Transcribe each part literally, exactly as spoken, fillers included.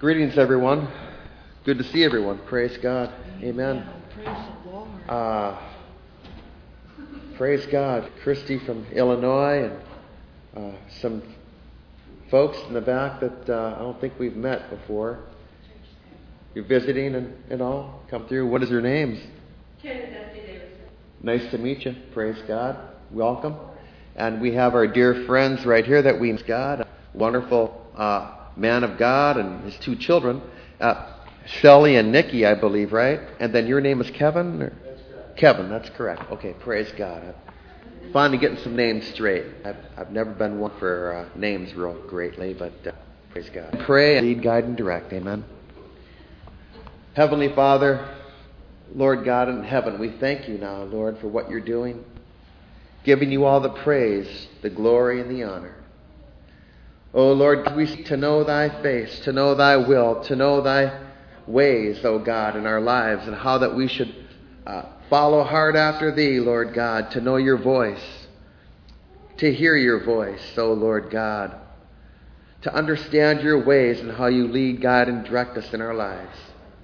Greetings, everyone. Good to see everyone. Praise God. Amen. Praise the Lord. Uh, praise God. Christy from Illinois and uh, some folks in the back that uh, I don't think we've met before. You're visiting and, and all. Come through. What is your names? Nice to meet you. Praise God. Welcome. And we have our dear friends right here that we God, a wonderful uh, man of God and his two children, uh, Shelley and Nikki, I believe, right? And then your name is Kevin? Or? That's correct. Kevin, that's correct. Okay, praise God. I'm finally getting some names straight. I've, I've never been one for uh, names real greatly, but uh, praise God. Pray, lead, guide, and direct. Amen. Heavenly Father, Lord God in heaven, we thank you now, Lord, for what you're doing, giving you all the praise, the glory, and the honor. O Lord, we seek to know thy face, to know thy will, to know thy ways, O God, in our lives, and how that we should uh, follow hard after thee, Lord God, to know your voice, to hear your voice, O Lord God, to understand your ways and how you lead, guide, and direct us in our lives.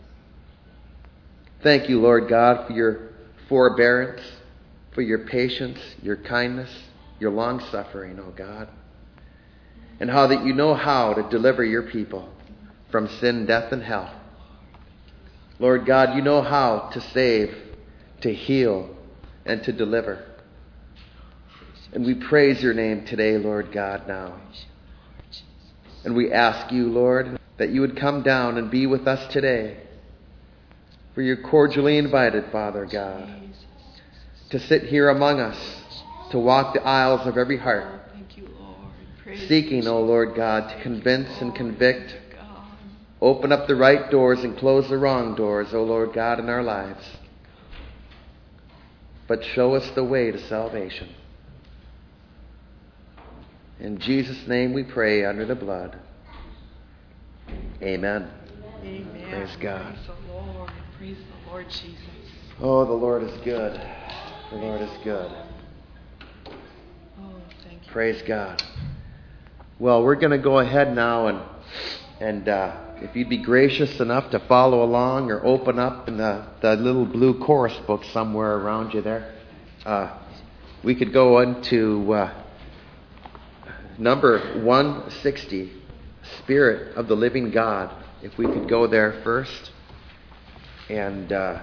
Thank you, Lord God, for your forbearance, for your patience, your kindness, your long-suffering, O God, and how that you know how to deliver your people from sin, death, and hell. Lord God, you know how to save, to heal, and to deliver. And we praise your name today, Lord God, now. And we ask you, Lord, that you would come down and be with us today. For you're cordially invited, Father God, to sit here among us, to walk the aisles of every heart, seeking, O Lord God, to convince and convict, open up the right doors and close the wrong doors, O Lord God, in our lives. But show us the way to salvation. In Jesus' name we pray under the blood. Amen. Amen. Praise God. Praise the Lord. Praise the Lord Jesus. Oh, the Lord is good. The Lord is good. Oh, thank you. Praise God. Well, we're going to go ahead now, and and uh, if you'd be gracious enough to follow along or open up in the, the little blue chorus book somewhere around you there, uh, we could go into uh, number one sixty, Spirit of the Living God. If we could go there first. And uh,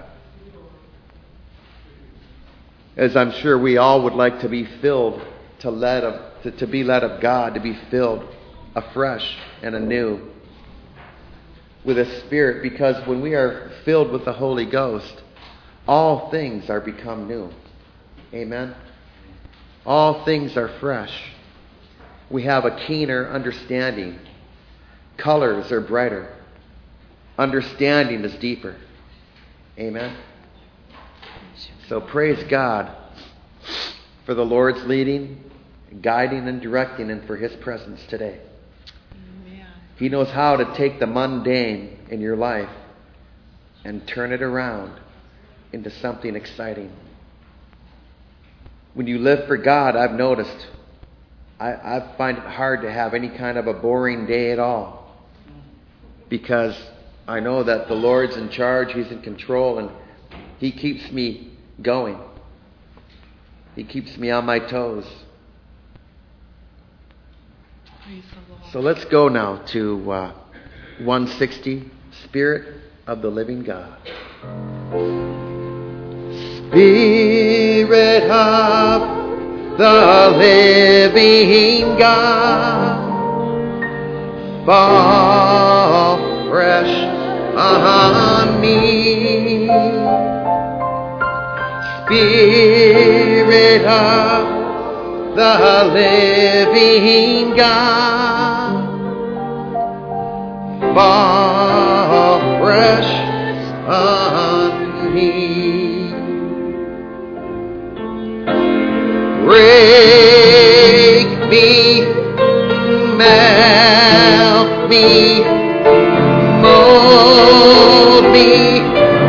as I'm sure we all would like to be filled, to let of, to, to be led of God, to be filled afresh and anew with a Spirit, because when we are filled with the Holy Ghost, all things are become new. Amen? All things are fresh. We have a keener understanding. Colors are brighter. Understanding is deeper. Amen? So praise God for the Lord's leading, guiding, and directing, and for his presence today. Amen. He knows how to take the mundane in your life and turn it around into something exciting. When you live for God, I've noticed, I, I find it hard to have any kind of a boring day at all, because I know that the Lord's in charge, he's in control, and he keeps me going. He keeps me on my toes. Praise the Lord. So let's go now to uh, one sixty, Spirit of the Living God. Spirit of the living God, fall fresh on me. Spirit of the living God, fall fresh on me. Break me, melt me, mold me,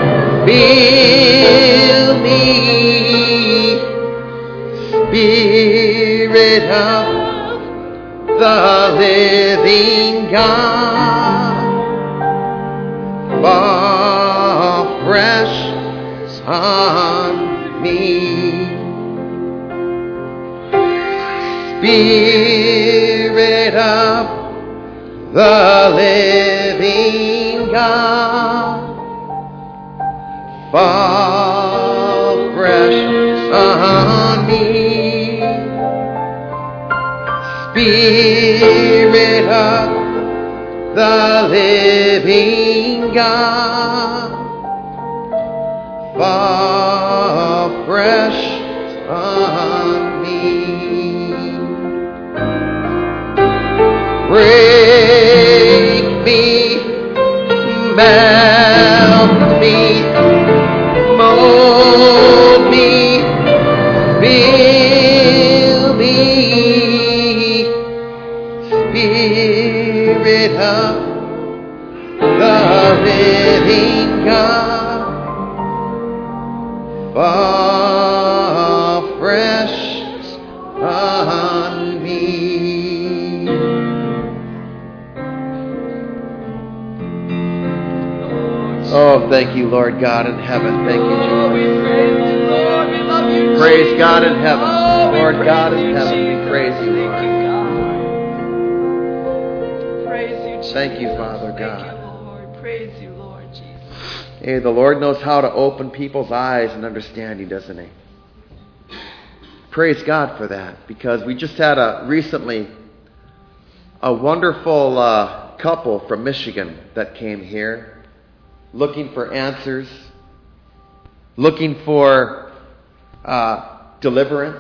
fill me. Spirit of the living God, on me. Spirit of the living God, fall fresh on me. Spirit of the living God, fall fresh on me. Break me, melt me, mold me, fill me. Spirit of the living God, fall fresh on me. Oh, thank you, Lord God in heaven. Thank you, Jesus. Oh, we praise you, Lord. We love you, Praise Jesus. God in heaven. Oh, we Lord praise God in you, heaven, we Jesus. praise you, Thank Lord. you, God. Praise you, Jesus. Thank you, Father God. Thank you, Lord. Praise you, Lord Jesus. Hey, the Lord knows how to open people's eyes and understanding, doesn't He? Praise God for that, because we just had a recently a wonderful uh, couple from Michigan that came here looking for answers, looking for uh, deliverance,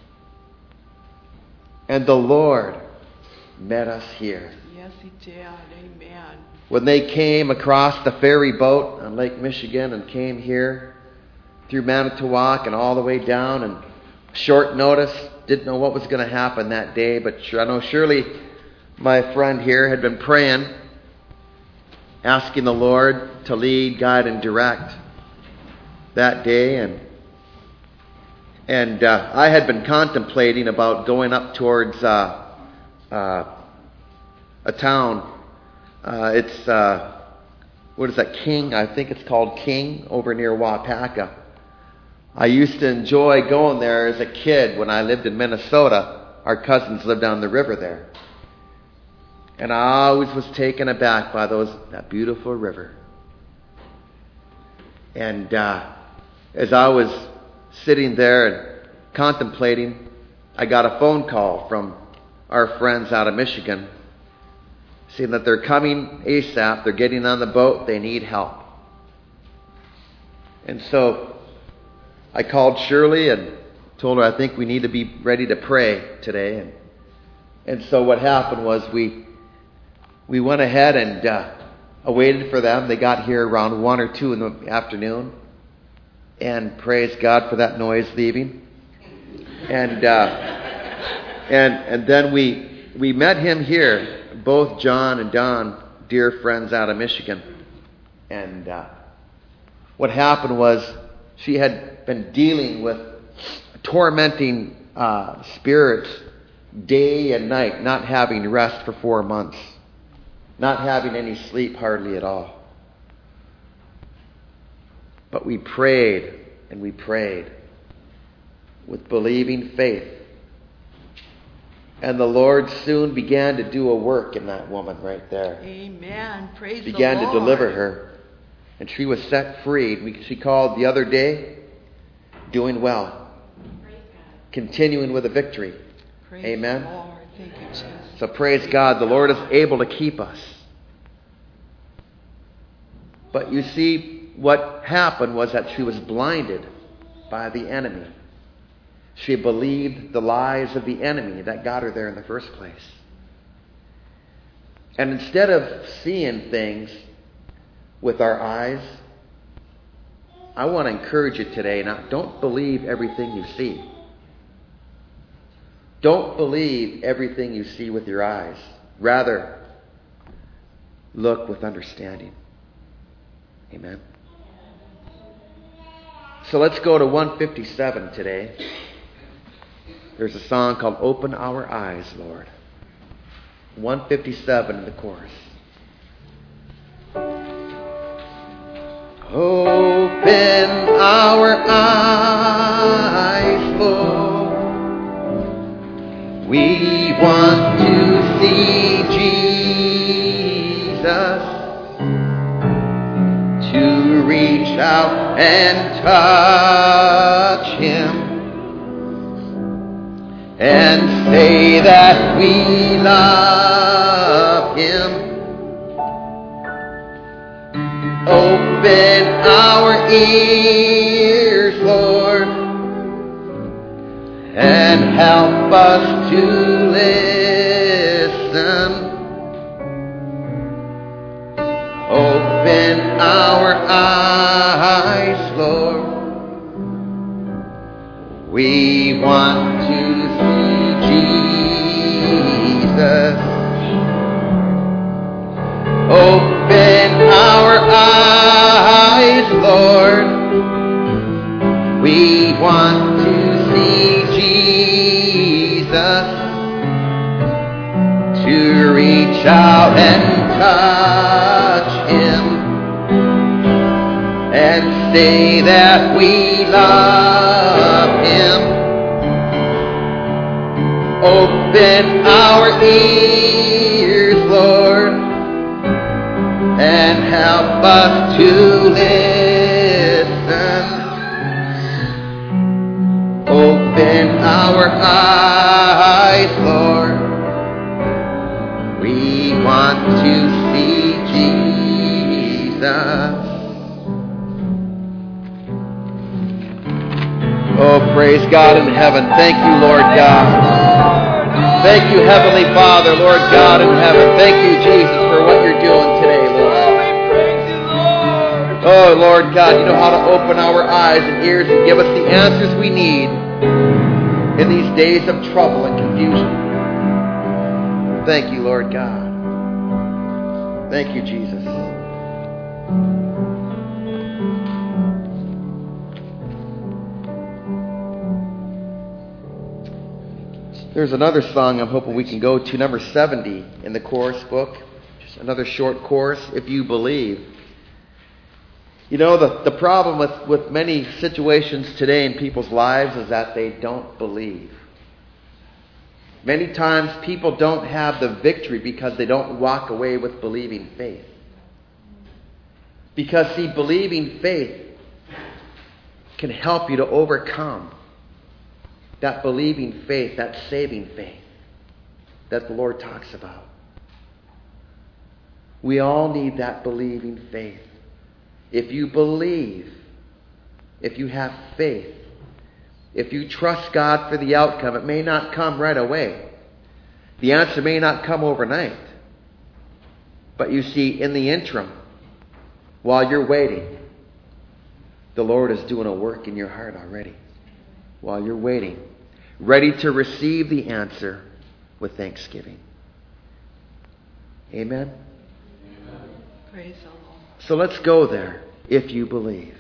and the Lord met us here. Yes, He did. Amen. When they came across the ferry boat on Lake Michigan and came here through Manitowoc and all the way down, and short notice, didn't know what was going to happen that day, but I know surely my friend here had been praying, asking the Lord to lead, guide, and direct that day, and and uh, I had been contemplating about going up towards uh, uh, a town. Uh, it's uh, what is that? King? I think it's called King, over near Wapaka. I used to enjoy going there as a kid when I lived in Minnesota. Our cousins lived down the river there. And I always was taken aback by those that beautiful river. And uh, as I was sitting there and contemplating, I got a phone call from our friends out of Michigan saying that they're coming ASAP, they're getting on the boat, they need help. And so I called Shirley and told her I think we need to be ready to pray today. And, and so what happened was we we went ahead and uh, awaited for them. They got here around one or two in the afternoon. And praise God for that noise leaving. And uh, and and then we we met him here. Both John and Don, dear friends out of Michigan. And uh, what happened was she had been dealing with tormenting uh, spirits day and night, not having rest for four months, not having any sleep hardly at all. But we prayed and we prayed with believing faith. And the Lord soon began to do a work in that woman right there. Amen. Praise the Lord. Began to deliver her. And she was set free. We, she called the other day, doing well. Continuing with a victory. Praise Amen. the Lord. Thank you, Jesus. So praise God, the Lord is able to keep us. But you see, what happened was that she was blinded by the enemy. She believed the lies of the enemy that got her there in the first place. And instead of seeing things with our eyes, I want to encourage you today, now don't believe everything you see. Don't believe everything you see with your eyes. Rather, look with understanding. Amen. So let's go to one fifty-seven today. There's a song called Open Our Eyes, Lord. one fifty-seven in the chorus. Open our our eyes, Lord. We want to see Jesus, to reach out and touch Him and say that we love Him. Open our ears, Lord, and help us to listen. Open our eyes, Lord. We want to see Jesus. Open our eyes, Lord. We want to see Jesus, to reach out and touch Him and say that we love Him. Open our ears, Lord, and help us to listen. Open our eyes, Lord. We want to see Jesus. Oh, praise God in heaven. Thank you, Lord God. Thank you, Heavenly Father, Lord God in heaven. Thank you, Jesus, for what you're doing today, Lord. Oh, Lord God, you know how to open our eyes and ears and give us the answers we need in these days of trouble and confusion. Thank you, Lord God. Thank you, Jesus. There's another song I'm hoping we can go to, number seventy in the chorus book. Just another short chorus, If You Believe. You know, the, the problem with, with many situations today in people's lives is that they don't believe. Many times people don't have the victory because they don't walk away with believing faith. Because, see, believing faith can help you to overcome that believing faith, that saving faith that the Lord talks about. We all need that believing faith. If you believe, if you have faith, if you trust God for the outcome, it may not come right away. The answer may not come overnight. But you see, in the interim, while you're waiting, the Lord is doing a work in your heart already. While you're waiting, ready to receive the answer with thanksgiving. Amen? Amen. Praise the Lord. So let's go there, if you believe.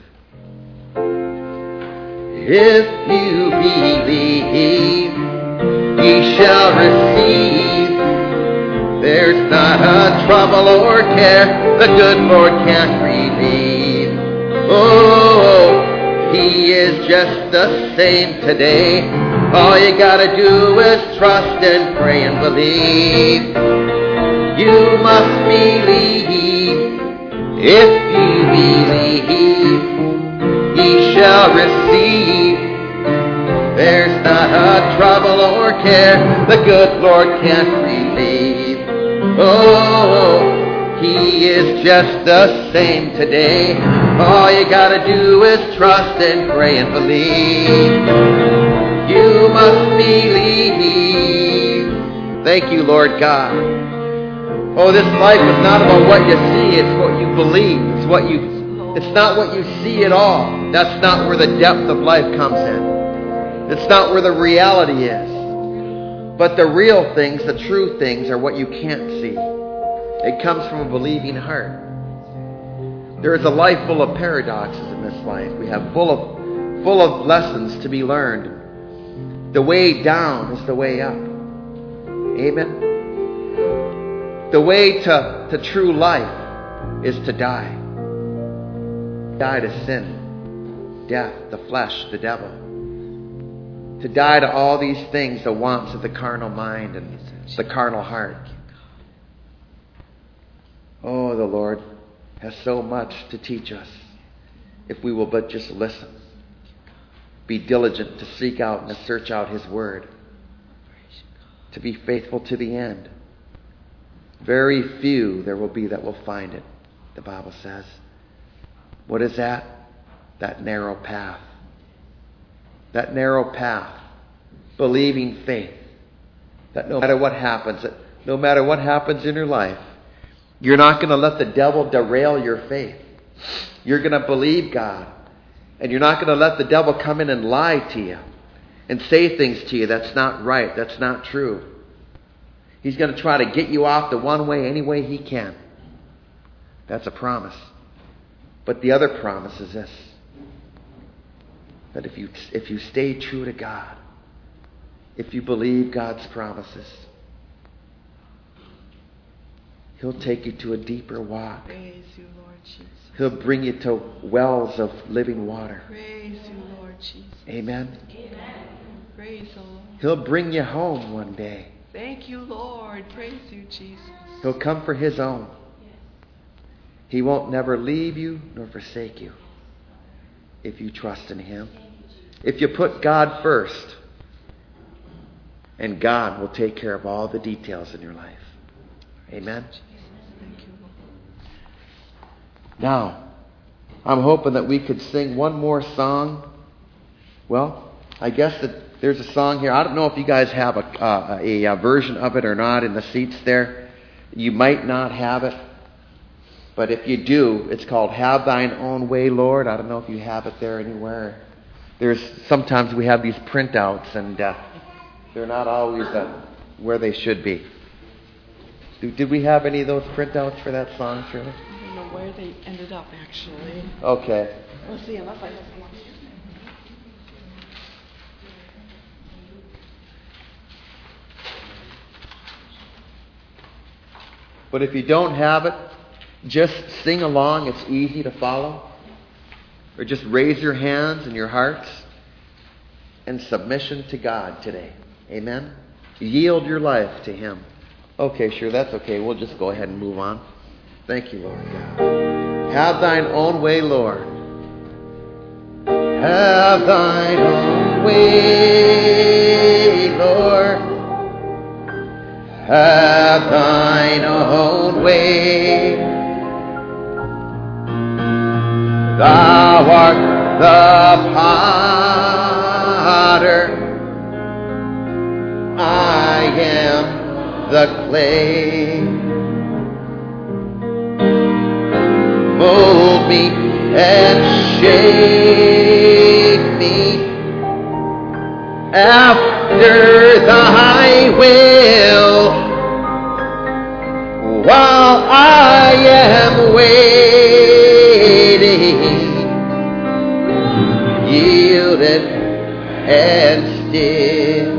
If you believe, ye shall receive. There's not a trouble or care the good Lord can't relieve. Oh, He is just the same today. All you gotta do is trust and pray and believe. You must believe. If you believe, ye shall receive. There's not a trouble or care the good Lord can't relieve. Oh, He is just the same today. All you gotta do is trust and pray and believe. You must believe. Thank you, Lord God. Oh, this life is not about what you see, it's what you believe. It's what you it's not what you see at all. That's not where the depth of life comes in. It's not where the reality is. But the real things, the true things, are what you can't see. It comes from a believing heart. There is a life full of paradoxes in this life. We have full of full of lessons to be learned. The way down is the way up. Amen. The way to, to true life is to die. Die to sin. death, the flesh, the devil. To die to all these things, the wants of the carnal mind and the carnal heart. Oh, the Lord has so much to teach us if we will but just listen. Be diligent to seek out and to search out His Word. To be faithful to the end. Very few there will be that will find it, the Bible says. What is that? That narrow path. That narrow path. Believing faith. That no matter what happens, that no matter what happens in your life, you're not going to let the devil derail your faith. You're going to believe God. And you're not going to let the devil come in and lie to you. And say things to you that's not right, that's not true. He's going to try to get you off the one way any way he can. That's a promise. But the other promise is this. That if you if you stay true to God, if you believe God's promises, He'll take you to a deeper walk. Praise you, Lord Jesus. He'll bring you to wells of living water. Praise you, Lord Jesus. Amen. Amen. Praise the Lord. He'll bring you home one day. Thank you, Lord. Praise you, Jesus. He'll come for His own. He won't never leave you nor forsake you if you trust in Him. If you put God first, and God will take care of all the details in your life. Amen. Thank you, Lord. Now, I'm hoping that we could sing one more song. Well, I guess that there's a song here. I don't know if you guys have a, uh, a, a version of it or not in the seats there. You might not have it. But if you do, it's called Have Thine Own Way, Lord. I don't know if you have it there anywhere. There's sometimes we have these printouts, and uh, they're not always uh, where they should be. Do, did we have any of those printouts for that song, Shirley? I don't know where they ended up, actually. Okay. Let's see, unless I miss one. But if you don't have it, just sing along. It's easy to follow. Or just raise your hands and your hearts in submission to God today. Amen? Yield your life to Him. Okay, sure, that's okay. We'll just go ahead and move on. Thank you, Lord God. Have Thine own way, Lord. Have Thine own way, Lord. Have Thine own way. Thou art the potter, I am the clay. Mold me and shape me after Thy will, while I am waiting, yielded and still.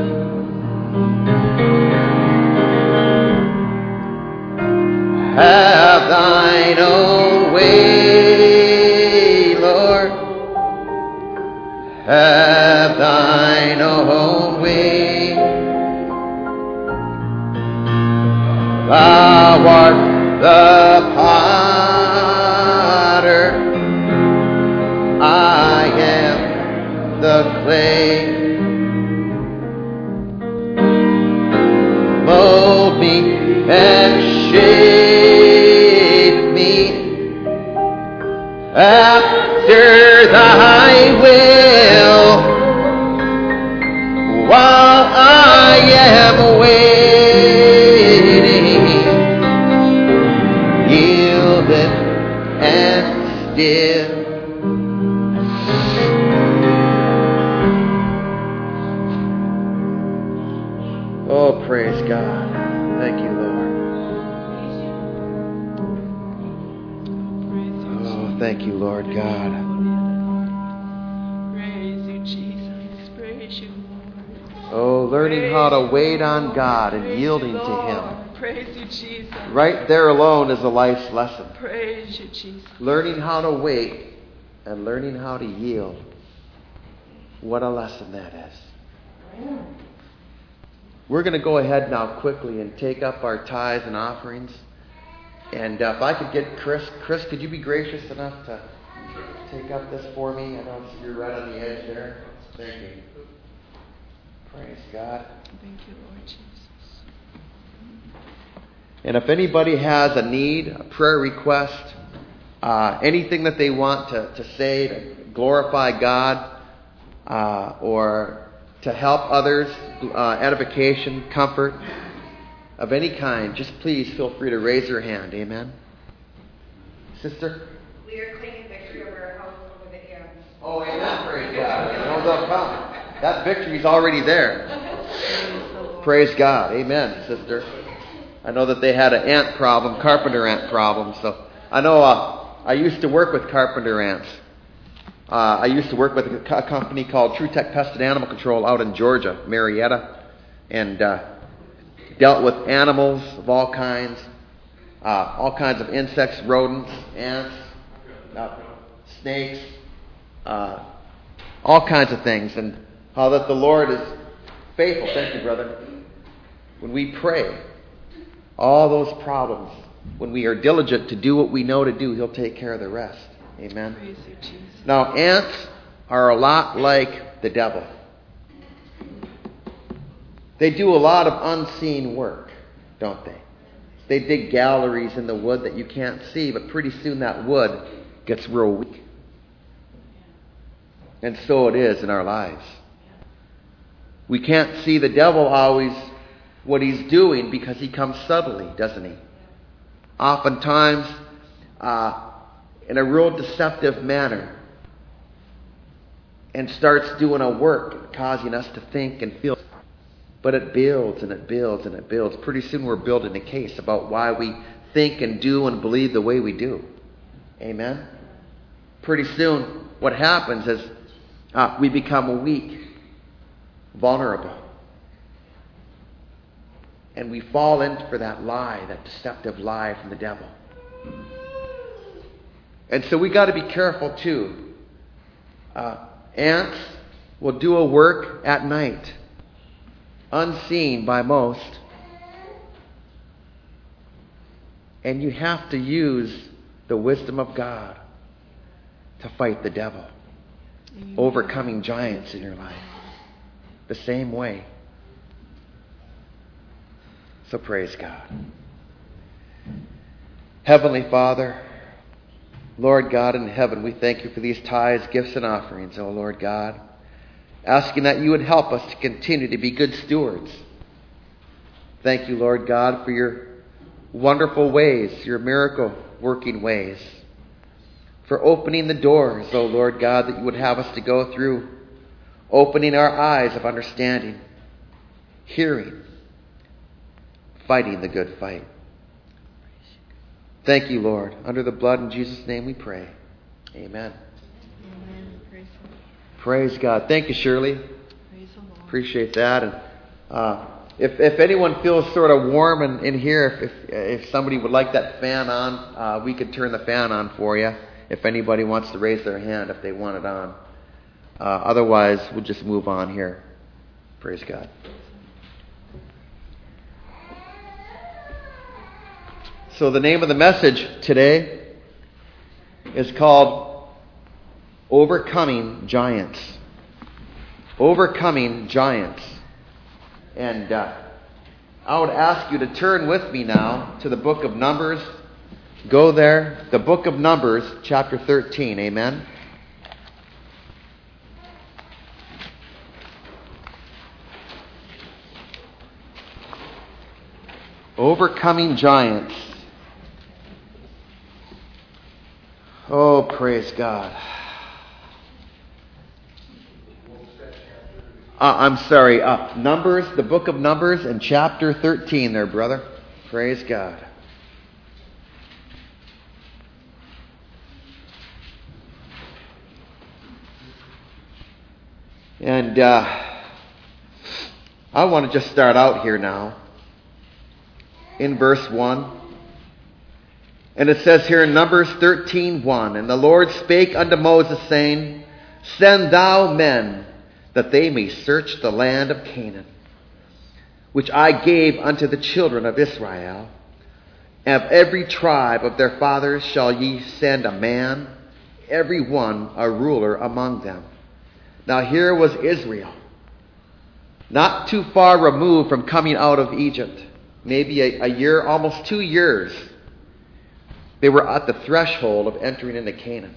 Have Thine own way, Lord. Have Thine own way. Thou art the potter, I am the clay. Mold me and shape me after Thy will, while I am waiting, yielded and still. Oh, praise God. Thank you, Lord. Oh, thank you, Lord God. Praise you, Jesus. Praise you, Lord. Oh, learning Praise how to you, wait on Lord. God and Praise yielding you, to Lord. Him. Praise you, Jesus. Right there alone is a life's lesson. Praise you, Jesus. Learning how to wait and learning how to yield What a lesson that is. We're going to go ahead now quickly and take up our tithes and offerings. And uh, if I could get Chris, Chris, could you be gracious enough to take up this for me? I know you're right on the edge there. Thank you. Praise God. Thank you, Lord Jesus. And if anybody has a need, a prayer request, uh, anything that they want to, to say to glorify God, uh, or to help others, uh, edification, comfort of any kind, just please feel free to raise your hand. Amen. Sister? We are claiming victory over our house over the ants. Oh, amen. Praise God. No, they'll come. That victory's already there. Praise God. Amen, sister. I know that they had an ant problem, carpenter ant problem. So I know uh, I used to work with carpenter ants. Uh, I used to work with a company called TruTech Pest and Animal Control out in Georgia, Marietta, and uh, dealt with animals of all kinds, uh, all kinds of insects, rodents, ants, uh, snakes, uh, all kinds of things, and how that the Lord is faithful. Thank you, brother. When we pray, all those problems, when we are diligent to do what we know to do, He'll take care of the rest. Amen. Praise you, Jesus. Now, ants are a lot like the devil. They do a lot of unseen work, don't they? They dig galleries in the wood that you can't see, but pretty soon that wood gets real weak. And so it is in our lives. We can't see the devil always what he's doing because he comes subtly, doesn't he? Oftentimes, uh, in a real deceptive manner, and starts doing a work causing us to think and feel. But it builds and it builds and it builds. Pretty soon we're building a case about why we think and do and believe the way we do. Amen? Pretty soon what happens is uh, we become weak, vulnerable. And we fall in for that lie, that deceptive lie from the devil. And so we got to be careful too. Uh, ants will do a work at night, unseen by most. And you have to use the wisdom of God to fight the devil. Amen. Overcoming giants in your life. The same way. So praise God. Heavenly Father, Lord God in heaven, we thank you for these tithes, gifts, and offerings, O Lord God. Asking that you would help us to continue to be good stewards. Thank you, Lord God, for your wonderful ways, your miracle-working ways. For opening the doors, O Lord God, that you would have us to go through. Opening our eyes of understanding, hearing, fighting the good fight. Thank you, Lord. Under the blood in Jesus' name we pray. Amen. Amen. Praise the Lord. Praise God. Thank you, Shirley. Praise the Lord. Appreciate that. And uh, if if anyone feels sort of warm in, in here, if, if if somebody would like that fan on, uh, we could turn the fan on for you. If anybody wants to raise their hand, if they want it on. Uh, otherwise, we'll just move on here. Praise God. So the name of the message today is called Overcoming Giants. Overcoming Giants. And uh, I would ask you to turn with me now to the book of Numbers. Go there. The book of Numbers, chapter thirteen. Amen. Overcoming Giants. Oh, praise God. Uh, I'm sorry. Uh, Numbers, the book of Numbers, and chapter thirteen there, brother. Praise God. And uh, I want to just start out here now in verse one. And it says here in Numbers thirteen one, and the Lord spake unto Moses, saying, Send thou men that they may search the land of Canaan, which I gave unto the children of Israel. And of every tribe of their fathers shall ye send a man, every one a ruler among them. Now here was Israel, not too far removed from coming out of Egypt, maybe a, a year, almost two years. They were at the threshold of entering into Canaan.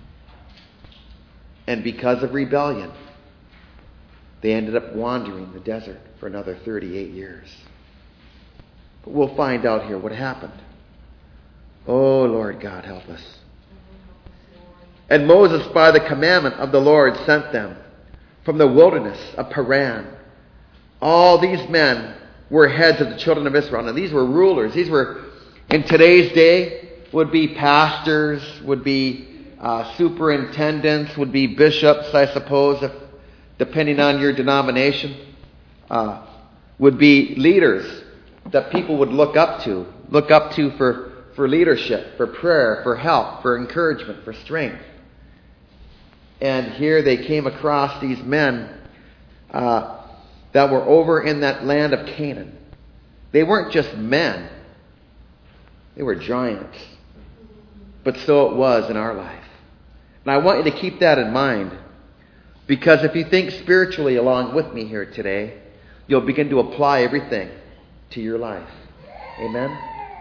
And because of rebellion, they ended up wandering the desert for another thirty-eight years. But we'll find out here what happened. Oh, Lord God, help us. And Moses, by the commandment of the Lord, sent them from the wilderness of Paran. All these men were heads of the children of Israel. And these were rulers. These were, in today's day, would be pastors, would be uh, superintendents, would be bishops, I suppose, if, depending on your denomination, uh, would be leaders that people would look up to, look up to for, for leadership, for prayer, for help, for encouragement, for strength. And here they came across these men uh, that were over in that land of Canaan. They weren't just men. They were giants. But so it was in our life. And I want you to keep that in mind. Because if you think spiritually along with me here today, you'll begin to apply everything to your life. Amen?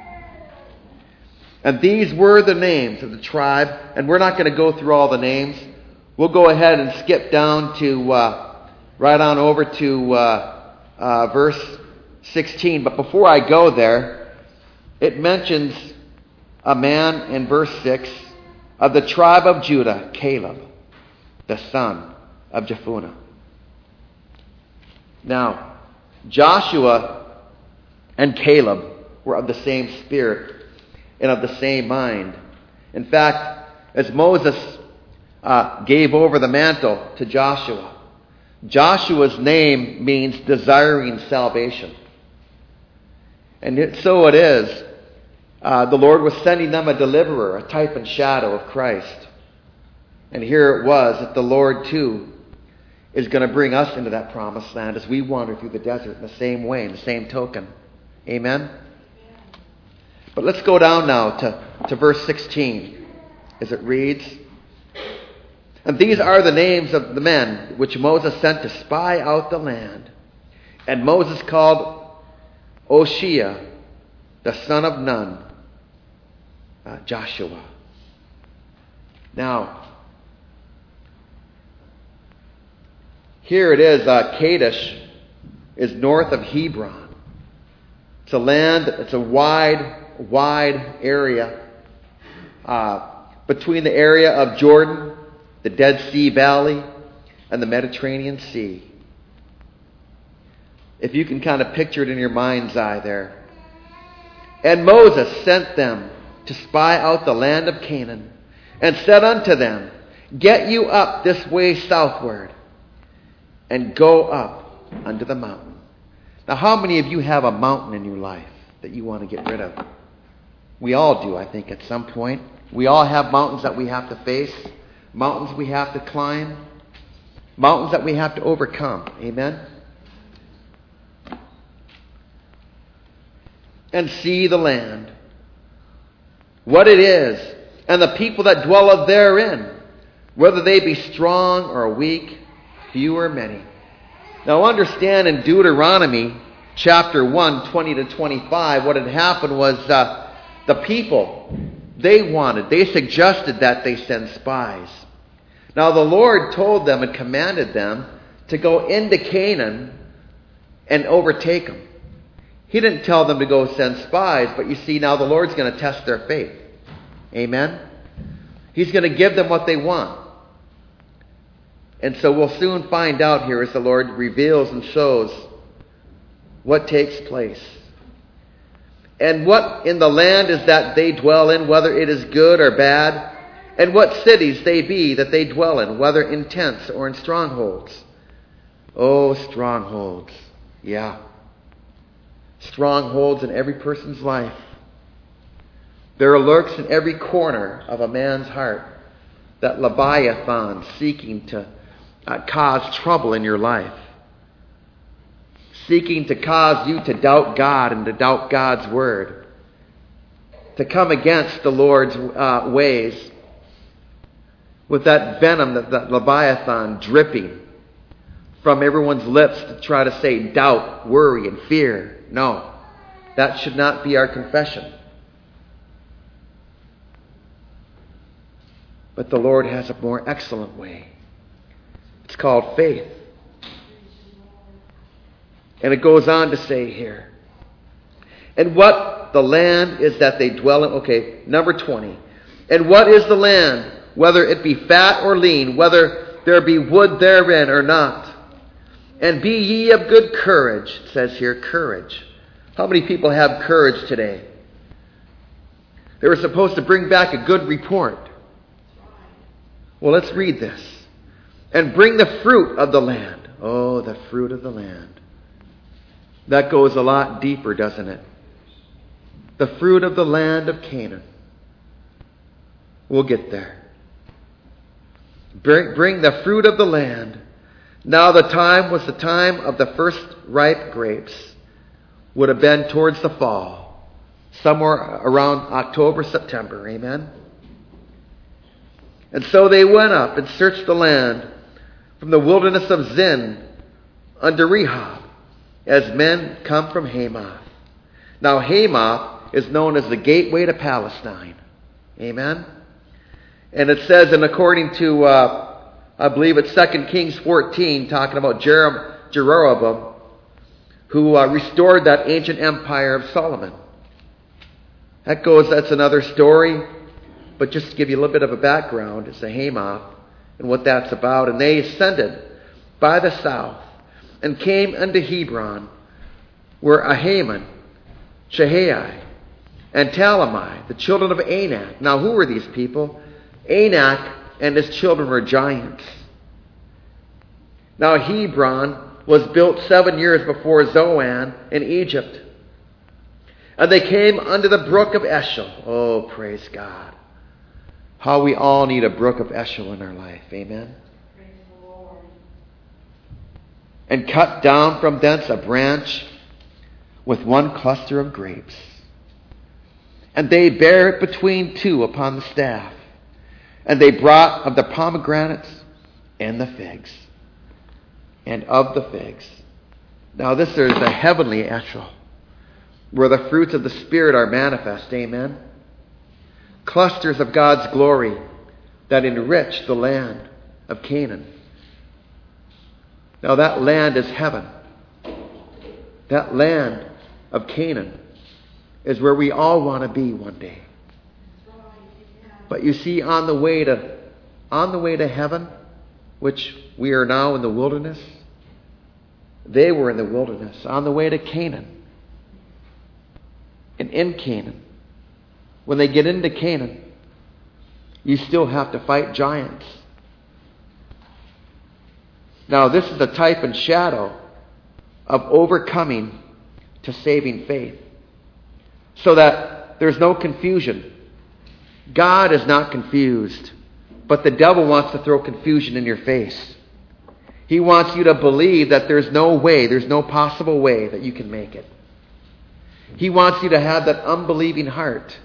And these were the names of the tribe. And we're not going to go through all the names. We'll go ahead and skip down to, uh, right on over to uh, uh, verse sixteen. But before I go there, it mentions a man in verse six of the tribe of Judah, Caleb, the son of Jephunneh. Now, Joshua and Caleb were of the same spirit and of the same mind. In fact, as Moses uh, gave over the mantle to Joshua, Joshua's name means desiring salvation. And it, so it is. Uh, the Lord was sending them a deliverer, a type and shadow of Christ. And here it was that the Lord, too, is going to bring us into that promised land as we wander through the desert in the same way, in the same token. Amen? But let's go down now to, to verse sixteen, as it reads. And these are the names of the men which Moses sent to spy out the land. And Moses called Oshea, the son of Nun, Uh, Joshua. Now, here it is. Uh, Kadesh is north of Hebron. It's a land, it's a wide, wide area uh, between the area of Jordan, the Dead Sea Valley, and the Mediterranean Sea. If you can kind of picture it in your mind's eye there. And Moses sent them to spy out the land of Canaan, and said unto them, Get you up this way southward, and go up unto the mountain. Now, how many of you have a mountain in your life that you want to get rid of? We all do, I think, at some point. We all have mountains that we have to face, mountains we have to climb, mountains that we have to overcome. Amen? And see the land, what it is, and the people that dwell therein, whether they be strong or weak, few or many. Now understand in Deuteronomy chapter one, twenty to twenty-five, what had happened was uh, the people, they wanted, they suggested that they send spies. Now the Lord told them and commanded them to go into Canaan and overtake them. He didn't tell them to go send spies, but you see, now the Lord's going to test their faith. Amen? He's going to give them what they want. And so we'll soon find out here as the Lord reveals and shows what takes place. And what in the land is that they dwell in, whether it is good or bad, and what cities they be that they dwell in, whether in tents or in strongholds. Oh, strongholds. Yeah. Strongholds in every person's life. There lurks in every corner of a man's heart that Leviathan seeking to uh, cause trouble in your life, seeking to cause you to doubt God and to doubt God's word, to come against the Lord's uh, ways with that venom, that, that Leviathan dripping from everyone's lips to try to say doubt, worry, and fear. No, that should not be our confession. But the Lord has a more excellent way. It's called faith. And it goes on to say here, and what the land is that they dwell in. Okay, number twenty. And what is the land, whether it be fat or lean, whether there be wood therein or not? And be ye of good courage. It says here, courage. How many people have courage today? They were supposed to bring back a good report. Well, let's read this. And bring the fruit of the land. Oh, the fruit of the land. That goes a lot deeper, doesn't it? The fruit of the land of Canaan. We'll get there. Bring, bring the fruit of the land. Now the time was the time of the first ripe grapes. Would have been towards the fall. Somewhere around October, September. Amen? And so they went up and searched the land from the wilderness of Zin unto Rehob, as men come from Hamath. Now Hamath is known as the gateway to Palestine. Amen? And it says, and according to, uh, I believe it's Second Kings fourteen, talking about Jer- Jeroboam, who uh, restored that ancient empire of Solomon. That goes, that's another story. But just to give you a little bit of a background, it's the Hamath and what that's about. And they ascended by the south and came unto Hebron, where Ahiman, Shahai, and Talmai, the children of Anak. Now who were these people? Anak and his children were giants. Now Hebron was built seven years before Zoan in Egypt. And they came unto the brook of Eshel. Oh, praise God. How we all need a brook of Eshel in our life. Amen. Praise the Lord. And cut down from thence a branch with one cluster of grapes. And they bare it between two upon the staff. And they brought of the pomegranates and the figs. And of the figs. Now this is the heavenly Eshel, where the fruits of the Spirit are manifest. Amen. Clusters of God's glory that enrich the land of Canaan. Now that land is heaven. That land of Canaan is where we all want to be one day. But you see, on the way to on the way to heaven, which we are now in the wilderness, they were in the wilderness, on the way to Canaan. And in Canaan, when they get into Canaan, you still have to fight giants. Now, this is a type and shadow of overcoming to saving faith, so that there's no confusion. God is not confused, but the devil wants to throw confusion in your face. He wants you to believe that there's no way, there's no possible way that you can make it. He wants you to have that unbelieving heart.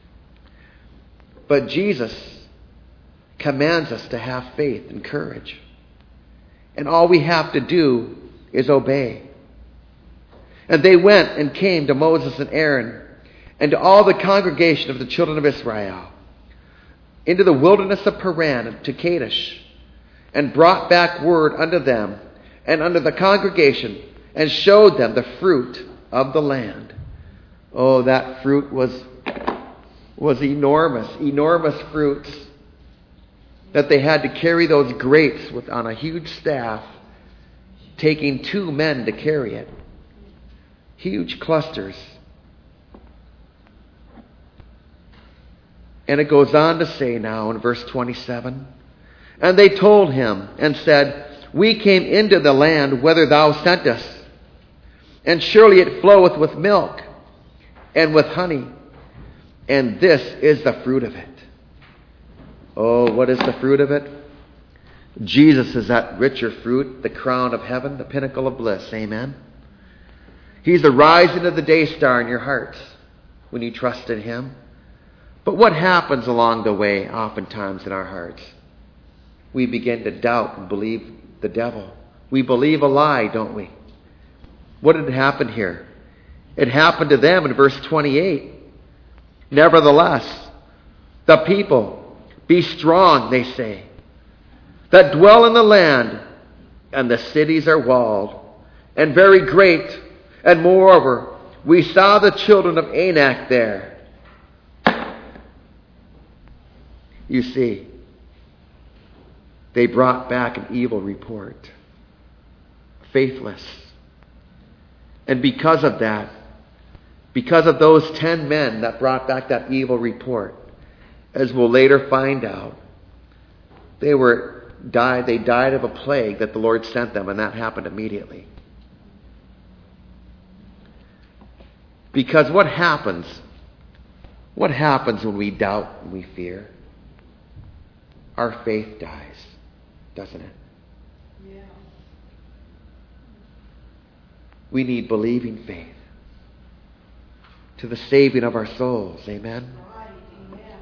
But Jesus commands us to have faith and courage. And all we have to do is obey. And they went and came to Moses and Aaron and to all the congregation of the children of Israel into the wilderness of Paran to Kadesh, and brought back word unto them and unto the congregation, and showed them the fruit of the land. Oh, that fruit was was enormous, enormous fruits, that they had to carry those grapes with on a huge staff, taking two men to carry it. Huge clusters. And it goes on to say now in verse twenty-seven, and they told him and said, we came into the land whither thou sent us, and surely it floweth with milk and with honey, and this is the fruit of it. Oh, what is the fruit of it? Jesus is that richer fruit, the crown of heaven, the pinnacle of bliss. Amen. He's the rising of the day star in your hearts when you trust in Him. But what happens along the way oftentimes in our hearts? We begin to doubt and believe the devil. We believe a lie, don't we? What did happen here? It happened to them in verse twenty-eight. Nevertheless, the people, be strong, they say, that dwell in the land, and the cities are walled, and very great. And moreover, we saw the children of Anak there. You see, they brought back an evil report. Faithless. And because of that, because of those ten men that brought back that evil report, as we'll later find out, they were died, they died of a plague that the Lord sent them, and that happened immediately. Because what happens? What happens when we doubt and we fear? Our faith dies, doesn't it? Yeah. We need believing faith to the saving of our souls. Amen? Right. Amen.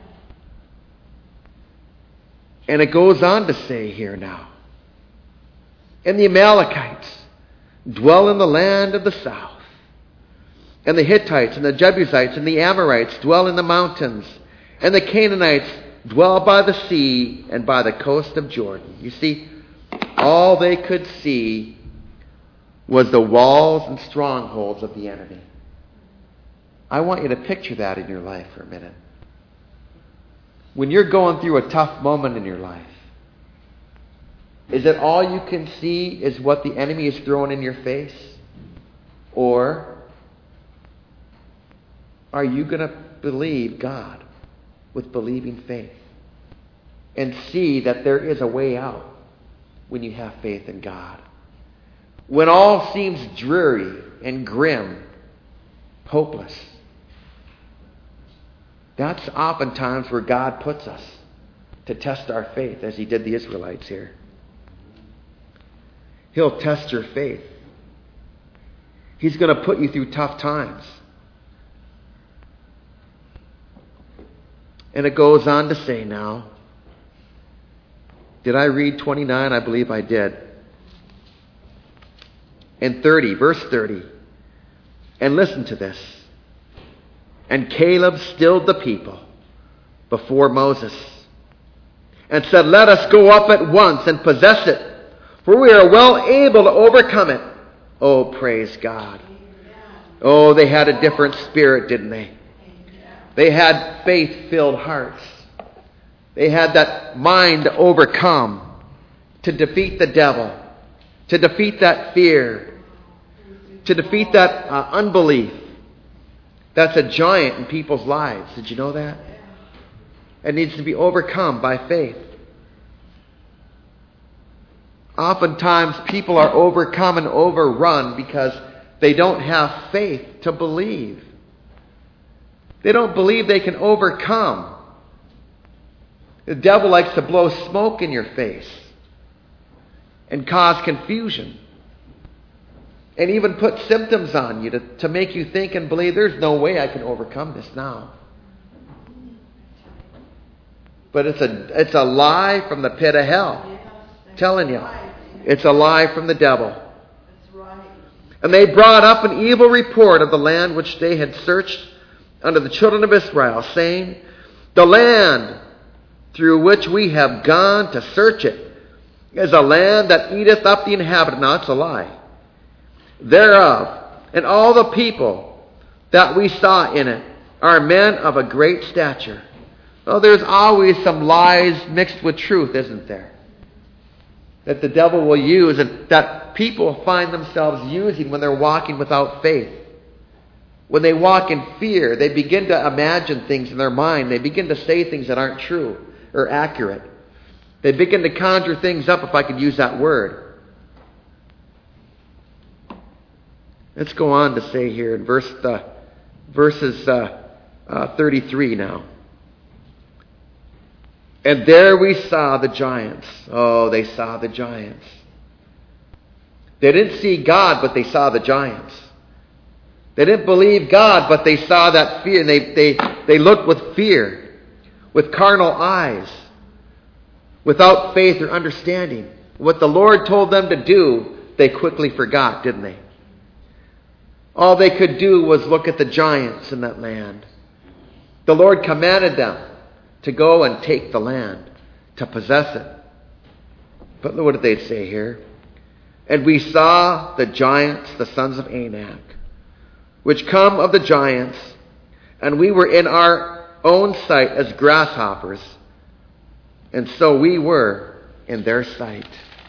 And it goes on to say here now, and the Amalekites dwell in the land of the south, and the Hittites and the Jebusites and the Amorites dwell in the mountains, and the Canaanites dwell by the sea and by the coast of Jordan. You see, all they could see was the walls and strongholds of the enemy. I want you to picture that in your life for a minute. When you're going through a tough moment in your life, is it all you can see is what the enemy is throwing in your face? Or are you going to believe God with believing faith and see that there is a way out when you have faith in God? When all seems dreary and grim, hopeless, that's oftentimes where God puts us to test our faith, as He did the Israelites here. He'll test your faith. He's going to put you through tough times. And it goes on to say now, did I read twenty-nine? I believe I did. And thirty, verse thirty. And listen to this. And Caleb stilled the people before Moses and said, let us go up at once and possess it, for we are well able to overcome it. Oh, praise God. Oh, they had a different spirit, didn't they? They had faith-filled hearts. They had that mind to overcome, to defeat the devil, to defeat that fear, to defeat that uh, unbelief. That's a giant in people's lives. Did you know that? It needs to be overcome by faith. Oftentimes people are overcome and overrun because they don't have faith to believe. They don't believe they can overcome. The devil likes to blow smoke in your face and cause confusion. And even put symptoms on you to, to make you think and believe there's no way I can overcome this now. But it's a it's a lie from the pit of hell. I'm telling you. It's a lie from the devil. And they brought up an evil report of the land which they had searched unto the children of Israel, saying, the land through which we have gone to search it is a land that eateth up the inhabitant. Now, it's a lie. Thereof, and all the people that we saw in it are men of a great stature. Oh, there's always some lies mixed with truth, isn't there? That the devil will use and that people find themselves using when they're walking without faith. When they walk in fear, they begin to imagine things in their mind. They begin to say things that aren't true or accurate. They begin to conjure things up, if I could use that word. Let's go on to say here in verse uh, verses uh, uh, thirty-three now. And there we saw the giants. Oh, they saw the giants. They didn't see God, but they saw the giants. They didn't believe God, but they saw that fear. And they, they, they looked with fear, with carnal eyes, without faith or understanding. What the Lord told them to do, they quickly forgot, didn't they? All they could do was look at the giants in that land. The Lord commanded them to go and take the land, to possess it. But what did they say here? And we saw the giants, the sons of Anak, which come of the giants, and we were in our own sight as grasshoppers, and so we were in their sight.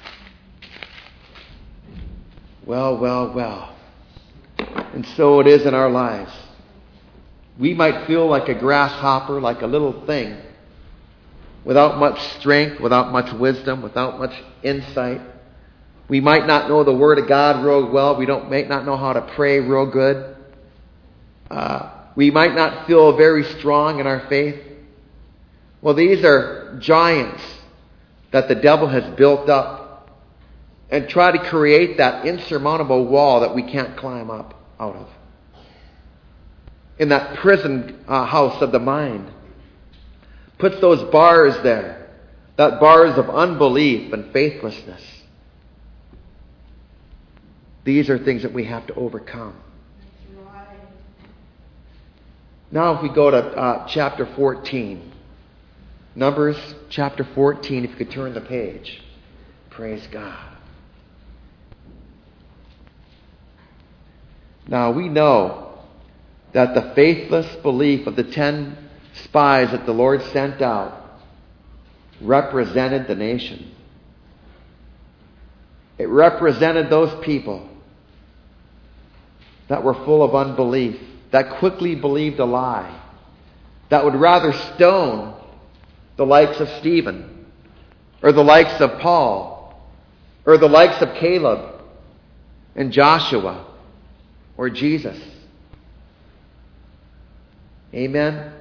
Well, well, well. And so it is in our lives. We might feel like a grasshopper, like a little thing, without much strength, without much wisdom, without much insight. We might not know the Word of God real well. We don't might not know how to pray real good. Uh, we might not feel very strong in our faith. Well, these are giants that the devil has built up and try to create that insurmountable wall that we can't climb up out of. In that prison uh, house of the mind. Puts those bars there. That bars of unbelief and faithlessness. These are things that we have to overcome. That's right. Now if we go to uh, chapter fourteen. Numbers chapter fourteen, if you could turn the page. Praise God. Now we know that the faithless belief of the ten spies that the Lord sent out represented the nation. It represented those people that were full of unbelief, that quickly believed a lie, that would rather stone the likes of Stephen, or the likes of Paul, or the likes of Caleb and Joshua, or Jesus. Amen?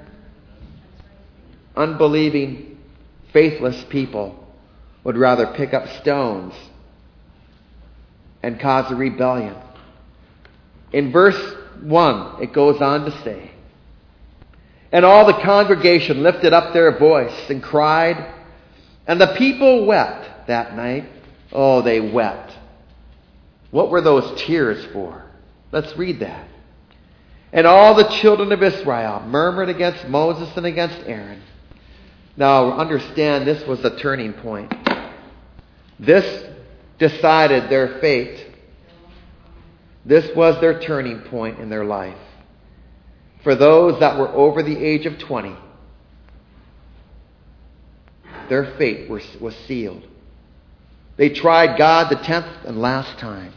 Unbelieving, faithless people would rather pick up stones and cause a rebellion. In verse one, it goes on to say, and all the congregation lifted up their voice and cried, and the people wept that night. Oh, they wept. What were those tears for? Let's read that. And all the children of Israel murmured against Moses and against Aaron. Now, understand, this was the turning point. This decided their fate. This was their turning point in their life. For those that were over the age of twenty, their fate was, was sealed. They tried God the tenth and last time.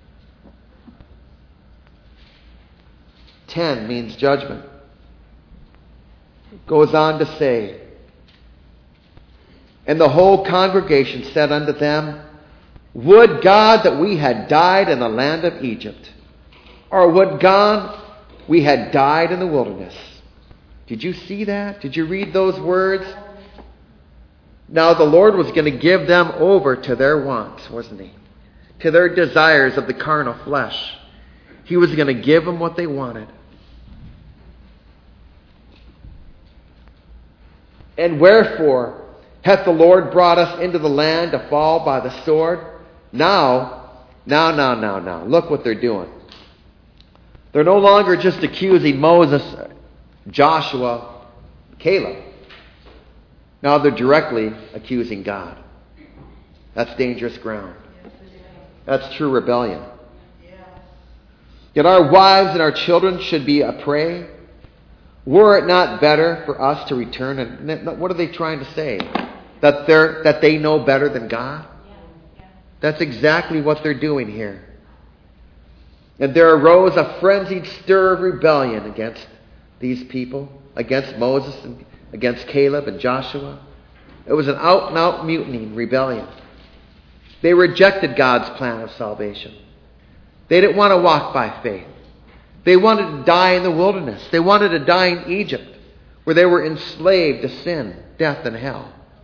Ten means judgment. It goes on to say, and the whole congregation said unto them, would God that we had died in the land of Egypt, or would God we had died in the wilderness. Did you see that? Did you read those words? Now the Lord was going to give them over to their wants, wasn't He? To their desires of the carnal flesh. He was going to give them what they wanted. And wherefore hath the Lord brought us into the land to fall by the sword? Now, now, now, now, now. Look what they're doing. They're no longer just accusing Moses, Joshua, Caleb. Now they're directly accusing God. That's dangerous ground. That's true rebellion. Yet our wives and our children should be a prey. Were it not better for us to return? And what are they trying to say? That they're that they know better than God? That's exactly what they're doing here. And there arose a frenzied stir of rebellion against these people, against Moses and against Caleb and Joshua. It was an out-and-out mutiny, rebellion. They rejected God's plan of salvation. They didn't want to walk by faith. They wanted to die in the wilderness. They wanted to die in Egypt, where they were enslaved to sin, death, and hell.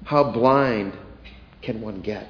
How blind can one get?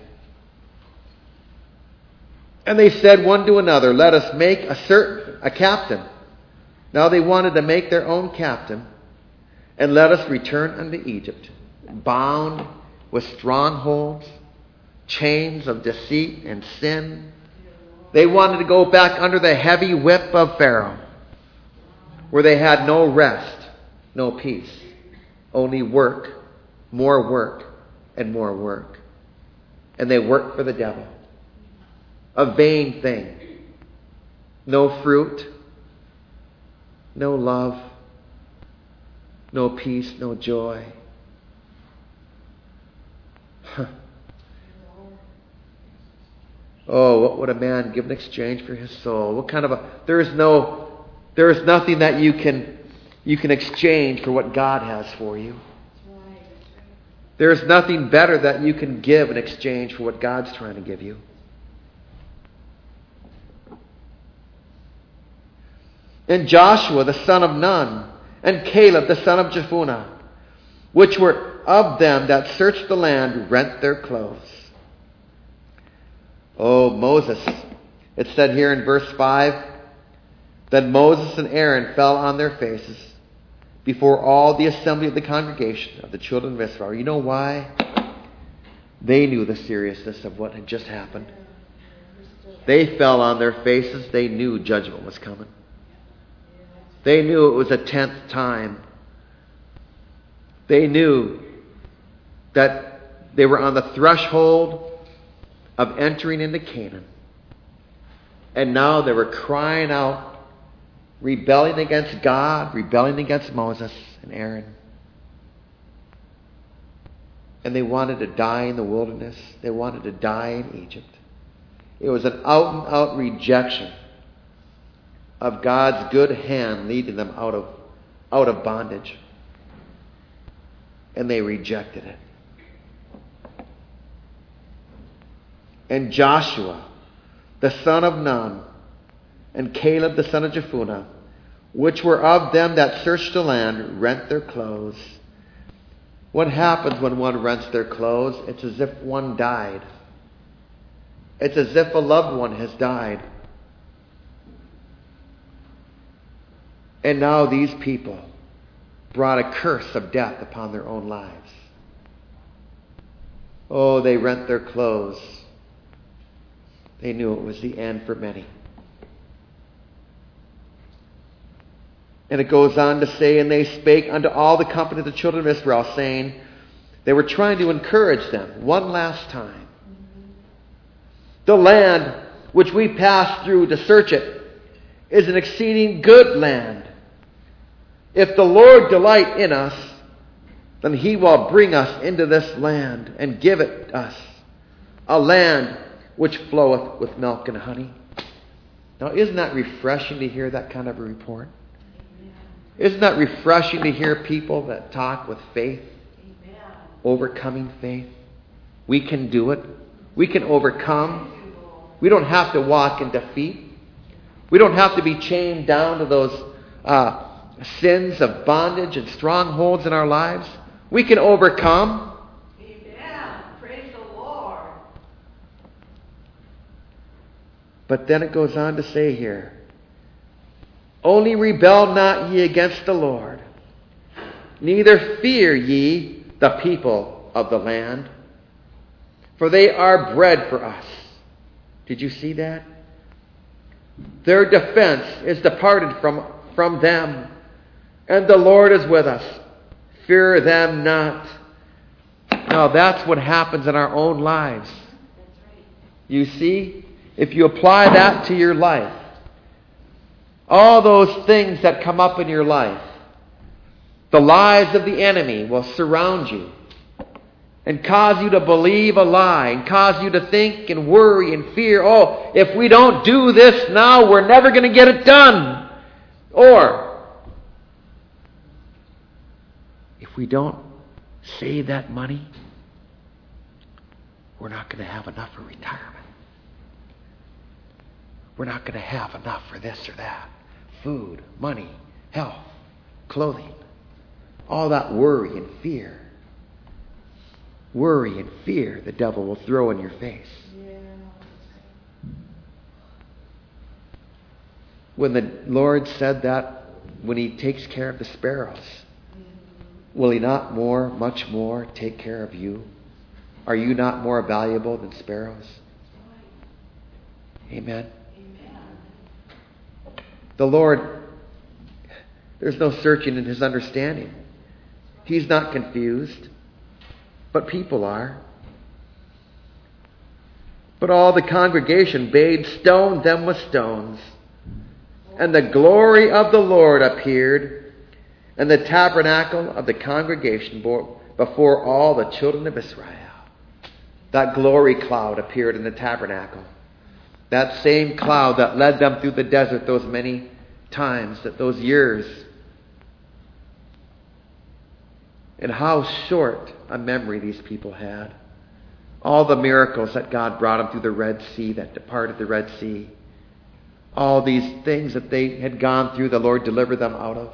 And they said one to another, let us make a certain a captain. Now they wanted to make their own captain, and let us return unto Egypt, bound with strongholds, chains of deceit and sin. They wanted to go back under the heavy whip of Pharaoh, where they had no rest, no peace, only work, more work, and more work. And they worked for the devil. A vain thing. No fruit, no love, no peace, no joy. Huh. Oh, what would a man give in exchange for his soul? What kind of a there is no there is nothing that you can you can exchange for what God has for you. There is nothing better that you can give in exchange for what God's trying to give you. And Joshua the son of Nun, and Caleb the son of Jephunneh, which were of them that searched the land, rent their clothes. Oh, Moses. It said here in verse five that Moses and Aaron fell on their faces before all the assembly of the congregation of the children of Israel. You know why? They knew the seriousness of what had just happened. They fell on their faces. They knew judgment was coming. They knew it was a tenth time. They knew that they were on the threshold of entering into Canaan. And now they were crying out, rebelling against God, rebelling against Moses and Aaron. And they wanted to die in the wilderness. They wanted to die in Egypt. It was an out-and-out rejection of God's good hand leading them out of, out of bondage. And they rejected it. And Joshua, the son of Nun, and Caleb, the son of Jephunneh, which were of them that searched the land, rent their clothes. What happens when one rents their clothes? It's as if one died. It's as if a loved one has died. And now these people brought a curse of death upon their own lives. Oh, they rent their clothes. They knew it was the end for many. And it goes on to say, and they spake unto all the company of the children of Israel, saying, they were trying to encourage them one last time. The land which we passed through to search it is an exceeding good land. If the Lord delight in us, then he will bring us into this land and give it us, a land which floweth with milk and honey. Now, isn't that refreshing to hear that kind of a report? Isn't that refreshing to hear people that talk with faith? Amen. Overcoming faith. We can do it. We can overcome. We don't have to walk in defeat. We don't have to be chained down to those uh, sins of bondage and strongholds in our lives. We can overcome. Amen. Praise the Lord. But then it goes on to say here, only rebel not ye against the Lord, neither fear ye the people of the land, for they are bread for us. Did you see that? Their defense is departed from, from them, and the Lord is with us. Fear them not. Now that's what happens in our own lives. You see, if you apply that to your life, all those things that come up in your life, the lies of the enemy will surround you and cause you to believe a lie and cause you to think and worry and fear, oh, if we don't do this now, we're never going to get it done. Or, if we don't save that money, we're not going to have enough for retirement. We're not going to have enough for this or that. Food, money, health, clothing. All that worry and fear. worry and fear the devil will throw in your face. When the Lord said that, when He takes care of the sparrows, will He not more, much more, take care of you? Are you not more valuable than sparrows? Amen. Amen. The Lord, there's no searching in His understanding. He's not confused, but people are. But all the congregation bade stone them with stones. And the glory of the Lord appeared in the tabernacle of the congregation before all the children of Israel. That glory cloud appeared in the tabernacle. That same cloud that led them through the desert those many times, that those years. And how short a memory these people had. All the miracles that God brought them through the Red Sea, that departed the Red Sea. All these things that they had gone through, the Lord delivered them out of.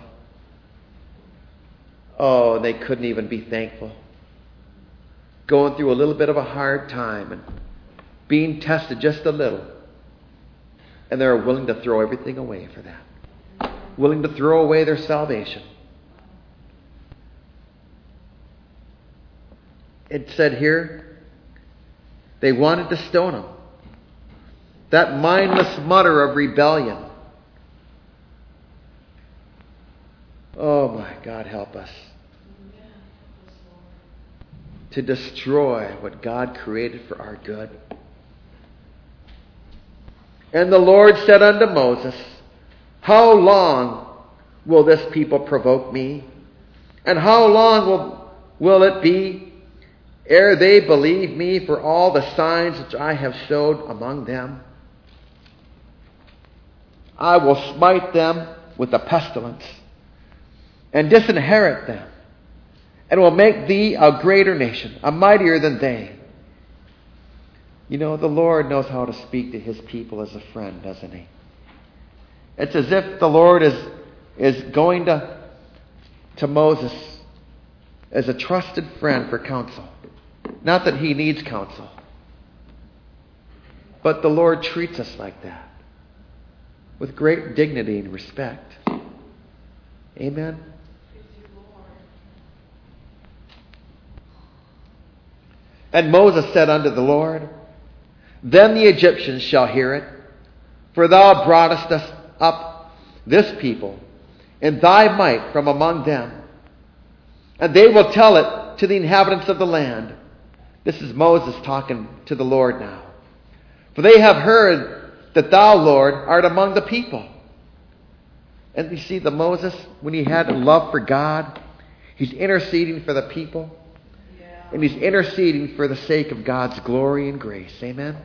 Oh, they couldn't even be thankful. Going through a little bit of a hard time and being tested just a little. And they're willing to throw everything away for that. Willing to throw away their salvation. It said here, they wanted to stone him. That mindless mutter of rebellion. Oh my God, help us. To destroy what God created for our good. And the Lord said unto Moses, how long will this people provoke me? And how long will, will it be ere they believe me for all the signs which I have showed among them? I will smite them with a pestilence and disinherit them, and will make thee a greater nation, a mightier than they. You know, the Lord knows how to speak to His people as a friend, doesn't He? It's as if the Lord is, is going to, to Moses as a trusted friend for counsel. Not that he needs counsel, but the Lord treats us like that. With great dignity and respect. Amen? And Moses said unto the Lord, then the Egyptians shall hear it, for thou broughtest us up this people in thy might from among them. And they will tell it to the inhabitants of the land. This is Moses talking to the Lord now. For they have heard that thou, Lord, art among the people. And you see the Moses, when he had love for God, he's interceding for the people. Yeah. And he's interceding for the sake of God's glory and grace. Amen?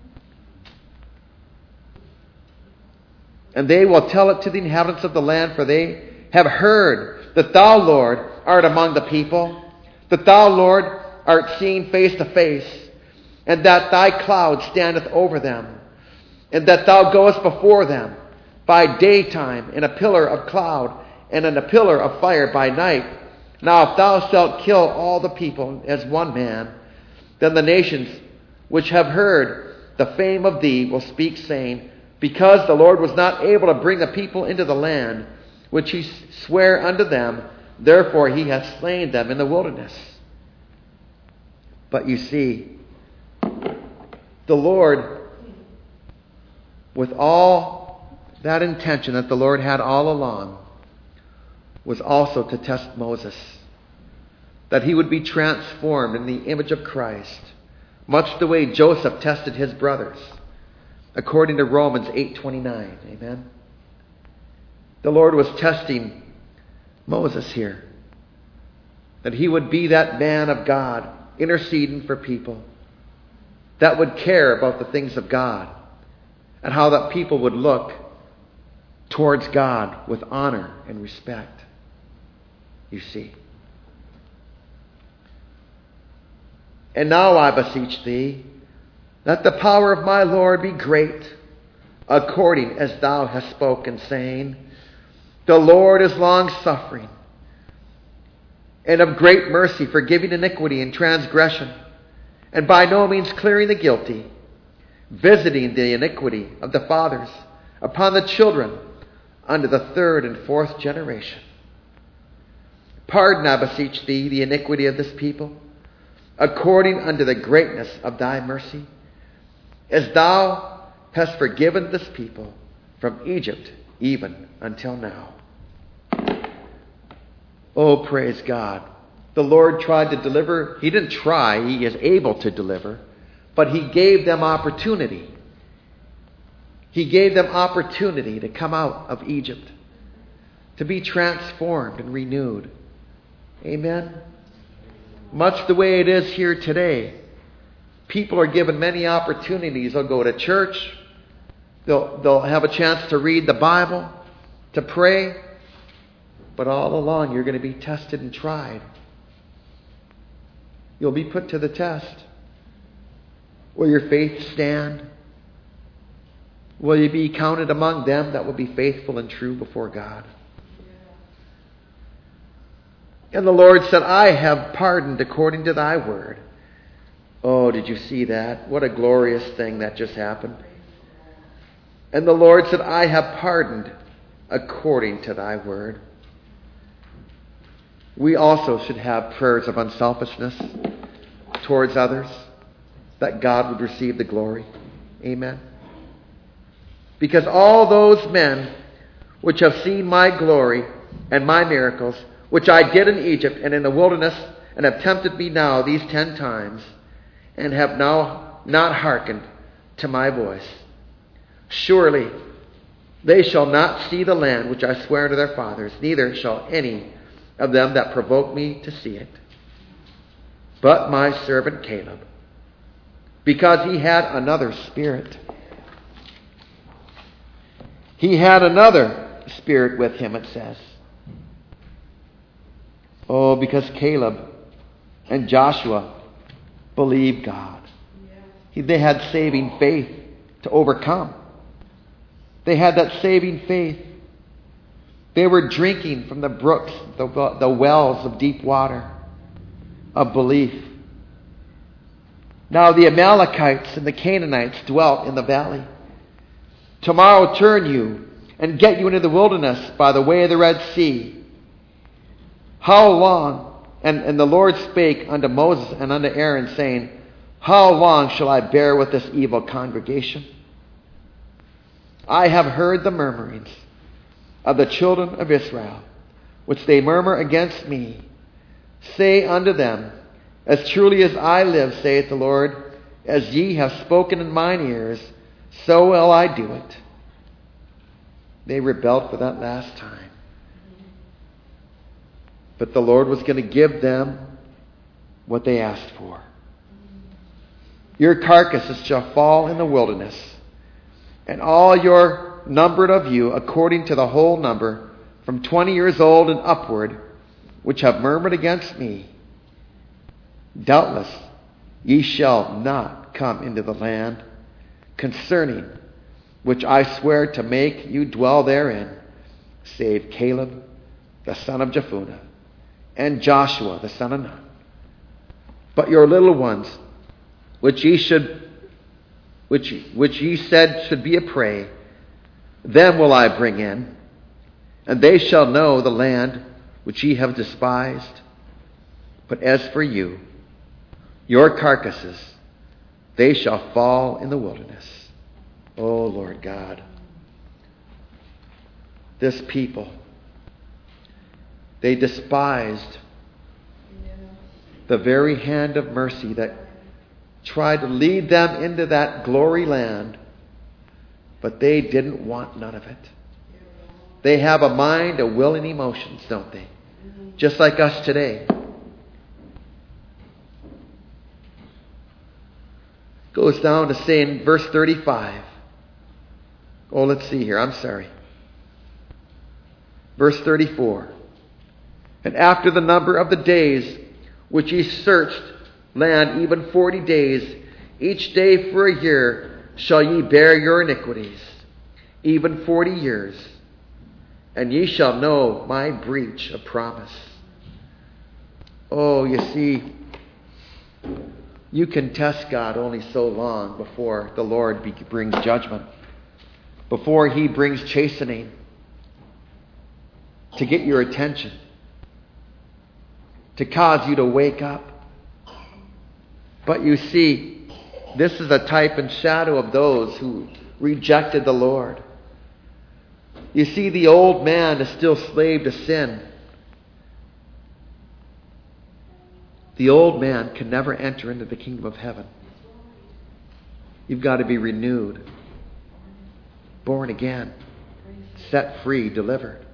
And they will tell it to the inhabitants of the land, for they have heard that thou, Lord, art among the people, that thou, Lord, art seen face to face, and that thy cloud standeth over them. And that thou goest before them by daytime in a pillar of cloud and in a pillar of fire by night. Now if thou shalt kill all the people as one man, then the nations which have heard the fame of thee will speak, saying, because the Lord was not able to bring the people into the land which he sware unto them, therefore he hath slain them in the wilderness. But you see, the Lord, with all that intention that the Lord had all along, was also to test Moses. That he would be transformed in the image of Christ, much the way Joseph tested his brothers, according to Romans eight twenty-nine. Amen? The Lord was testing Moses here. That he would be that man of God, interceding for people, that would care about the things of God. And how that people would look towards God with honor and respect. You see. And now I beseech thee, let the power of my Lord be great, according as thou hast spoken, saying, the Lord is long-suffering, and of great mercy, forgiving iniquity and transgression, and by no means clearing the guilty, visiting the iniquity of the fathers upon the children unto the third and fourth generation. Pardon, I beseech thee, the iniquity of this people, according unto the greatness of thy mercy, as thou hast forgiven this people from Egypt even until now. Oh, praise God. The Lord tried to deliver. He didn't try. He is able to deliver. But He gave them opportunity. He gave them opportunity to come out of Egypt, to be transformed and renewed. Amen? Much the way it is here today. People are given many opportunities. They'll go to church. They'll, they'll have a chance to read the Bible, to pray. But all along you're going to be tested and tried. You'll be put to the test. Will your faith stand? Will you be counted among them that will be faithful and true before God? And the Lord said, I have pardoned according to thy word. Oh, did you see that? What a glorious thing that just happened. And the Lord said, I have pardoned according to thy word. We also should have prayers of unselfishness towards others, that God would receive the glory. Amen. Because all those men which have seen my glory and my miracles, which I did in Egypt and in the wilderness, and have tempted me now these ten times, and have now not hearkened to my voice, surely they shall not see the land which I swear to their fathers, neither shall any of them that provoke me to see it. But my servant Caleb, because he had another spirit, he had another spirit with him, it says. Oh, because Caleb and Joshua believed God. He, they had saving faith to overcome. They had that saving faith. They were drinking from the brooks, the, the wells of deep water, of belief. Now the Amalekites and the Canaanites dwelt in the valley. Tomorrow turn you and get you into the wilderness by the way of the Red Sea. How long? And, and the Lord spake unto Moses and unto Aaron, saying, how long shall I bear with this evil congregation? I have heard the murmurings of the children of Israel, which they murmur against me. Say unto them, as truly as I live, saith the Lord, as ye have spoken in mine ears, so will I do it. They rebelled for that last time. But the Lord was going to give them what they asked for. Your carcasses shall fall in the wilderness, and all your numbered of you, according to the whole number, from twenty years old and upward, which have murmured against me. Doubtless ye shall not come into the land concerning which I swear to make you dwell therein, save Caleb the son of Jephunneh, and Joshua the son of Nun. But your little ones, which ye should, which which ye said should be a prey, them will I bring in, and they shall know the land which ye have despised. But as for you, your carcasses, they shall fall in the wilderness. Oh, Lord God, this people, they despised the very hand of mercy that tried to lead them into that glory land, but they didn't want none of it. They have a mind, a will, and emotions, don't they? Just like us today. Goes down to say in verse thirty-five. Oh, let's see here. I'm sorry. Verse thirty-four. And after the number of the days which ye searched land, even forty days, each day for a year, shall ye bear your iniquities, even forty years. And ye shall know my breach of promise. Oh, you see, you can test God only so long before the Lord be- brings judgment, before He brings chastening to get your attention, to cause you to wake up. But you see, this is a type and shadow of those who rejected the Lord. You see, the old man is still slave to sin. The old man can never enter into the kingdom of heaven. You've got to be renewed, born again, set free, delivered.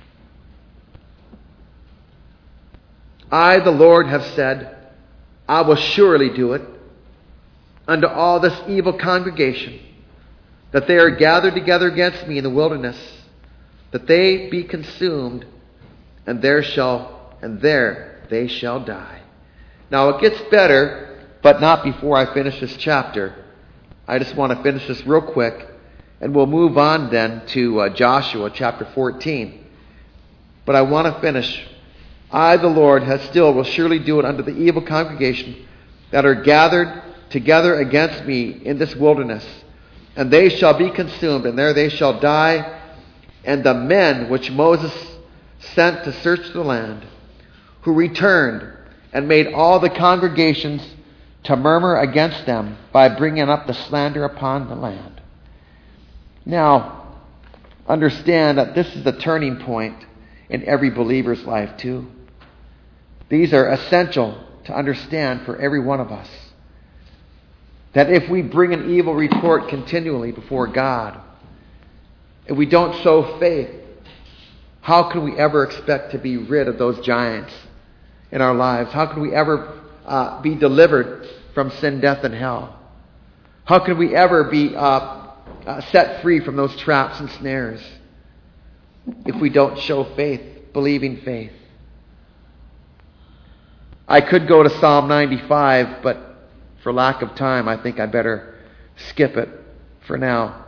I, the Lord, have said, I will surely do it unto all this evil congregation, that they are gathered together against me in the wilderness, that they be consumed, and there shall and there they shall die. Now it gets better, but not before I finish this chapter. I just want to finish this real quick, and we'll move on then to uh, Joshua chapter fourteen. But I want to finish. I, the Lord, has still will surely do it unto the evil congregation that are gathered together against me in this wilderness, and they shall be consumed, and there they shall die. And the men which Moses sent to search the land, who returned and made all the congregations to murmur against them by bringing up the slander upon the land. Now, understand that this is the turning point in every believer's life too. These are essential to understand for every one of us. That if we bring an evil report continually before God, if we don't show faith, how can we ever expect to be rid of those giants in our lives? How can we ever uh, be delivered from sin, death, and hell? How can we ever be uh, uh, set free from those traps and snares if we don't show faith, believing faith? I could go to Psalm ninety-five, but for lack of time, I think I better skip it for now.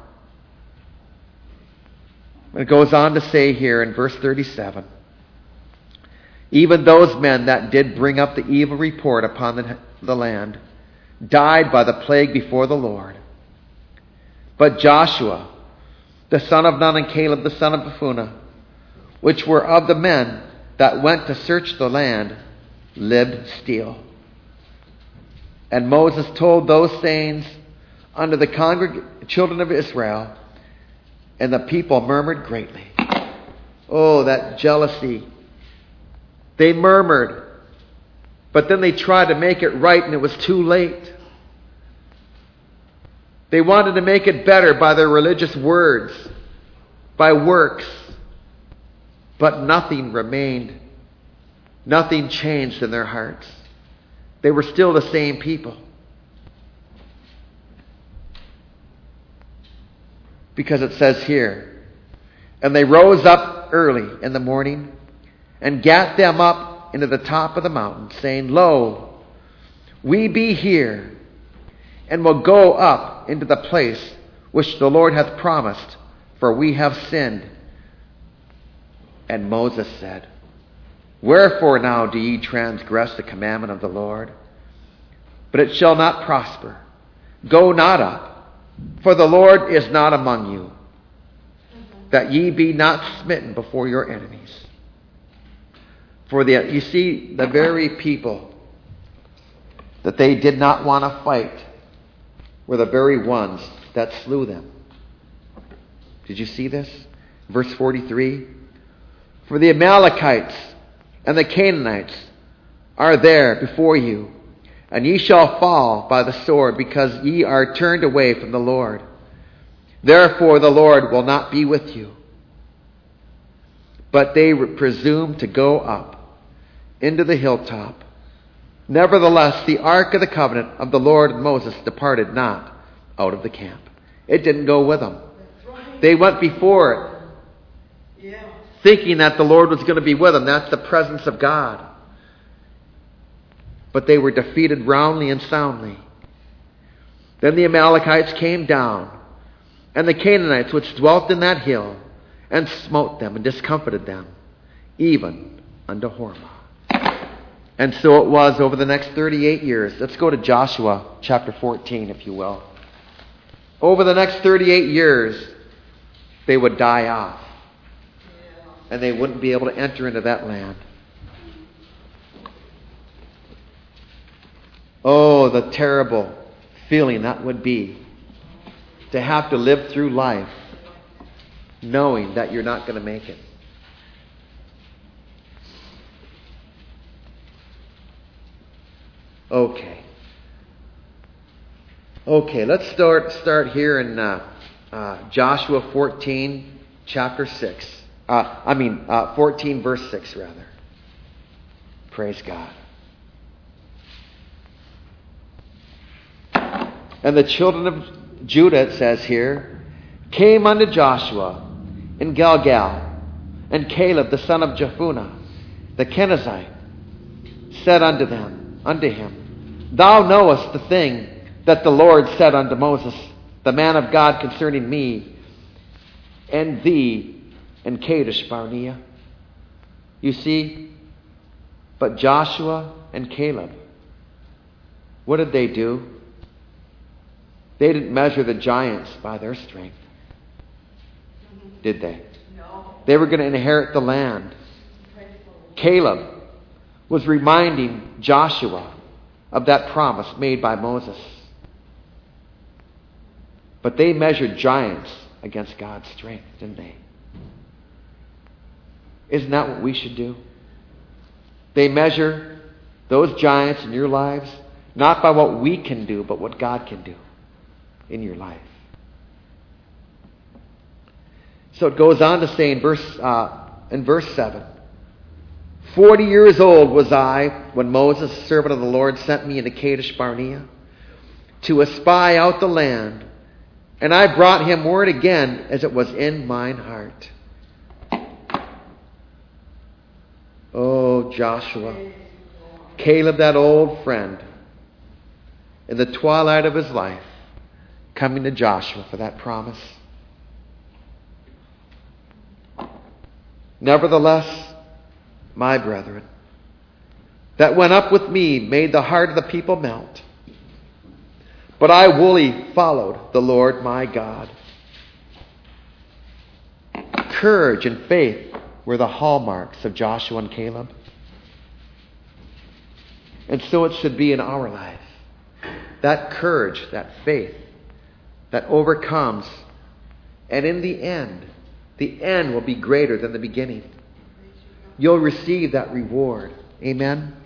It goes on to say here in verse thirty-seven, even those men that did bring up the evil report upon the, the land died by the plague before the Lord. But Joshua, the son of Nun, and Caleb, the son of Jephunneh, which were of the men that went to search the land, lived still. And Moses told those sayings unto the congreg- children of Israel, and the people murmured greatly. Oh, that jealousy. They murmured, but then they tried to make it right, and it was too late. They wanted to make it better by their religious words, by works, but nothing remained. Nothing changed in their hearts. They were still the same people. Because it says here, and they rose up early in the morning and gat them up into the top of the mountain, saying, Lo, we be here, and will go up into the place which the Lord hath promised, for we have sinned. And Moses said, Wherefore now do ye transgress the commandment of the Lord? But it shall not prosper. Go not up, for the Lord is not among you, that ye be not smitten before your enemies. For the, you see, the very people that they did not want to fight were the very ones that slew them. Did you see this? Verse forty-three. For the Amalekites and the Canaanites are there before you, and ye shall fall by the sword, because ye are turned away from the Lord. Therefore the Lord will not be with you. But they presumed to go up into the hilltop. Nevertheless, the ark of the covenant of the Lord and Moses departed not out of the camp. It didn't go with them. They went before it, Yeah. thinking that the Lord was going to be with them. That's the presence of God. But they were defeated roundly and soundly. Then the Amalekites came down, and the Canaanites which dwelt in that hill, and smote them and discomfited them, even unto Hormah. And so it was over the next thirty-eight years. Let's go to Joshua chapter fourteen, if you will. Over the next thirty-eight years, they would die off. And they wouldn't be able to enter into that land. Oh, the terrible feeling that would be to have to live through life knowing that you're not going to make it. Okay. Okay, let's start start here in uh, uh, Joshua fourteen, chapter six. Uh, I mean, uh, fourteen, verse six, rather. Praise God. And the children of Judah, it says here, came unto Joshua in Gilgal, and Caleb the son of Jephunneh, the Kenizzite, said unto them, unto him, Thou knowest the thing that the Lord said unto Moses, the man of God, concerning me and thee in Kadesh Barnea. You see, but Joshua and Caleb, what did they do? They didn't measure the giants by their strength, did they? No. They were going to inherit the land. Caleb was reminding Joshua of that promise made by Moses. But they measured giants against God's strength, didn't they? Isn't that what we should do? They measure those giants in your lives not by what we can do, but what God can do in your life. So it goes on to say in verse uh, in verse seven, Forty years old was I when Moses, servant of the Lord, sent me into Kadesh Barnea to espy out the land, and I brought him word again as it was in mine heart. Oh, Joshua, Caleb, that old friend, in the twilight of his life, coming to Joshua for that promise. Nevertheless, my brethren, that went up with me made the heart of the people melt. But I wholly followed the Lord my God. Courage and faith were the hallmarks of Joshua and Caleb. And so it should be in our life. That courage, that faith, that overcomes. And in the end, the end will be greater than the beginning. You'll receive that reward. Amen?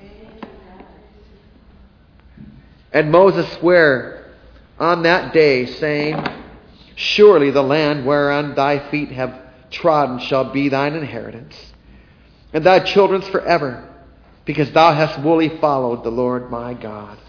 And Moses sware on that day, saying, Surely the land whereon thy feet have trodden shall be thine inheritance, and thy children's forever, because thou hast wholly followed the Lord my God.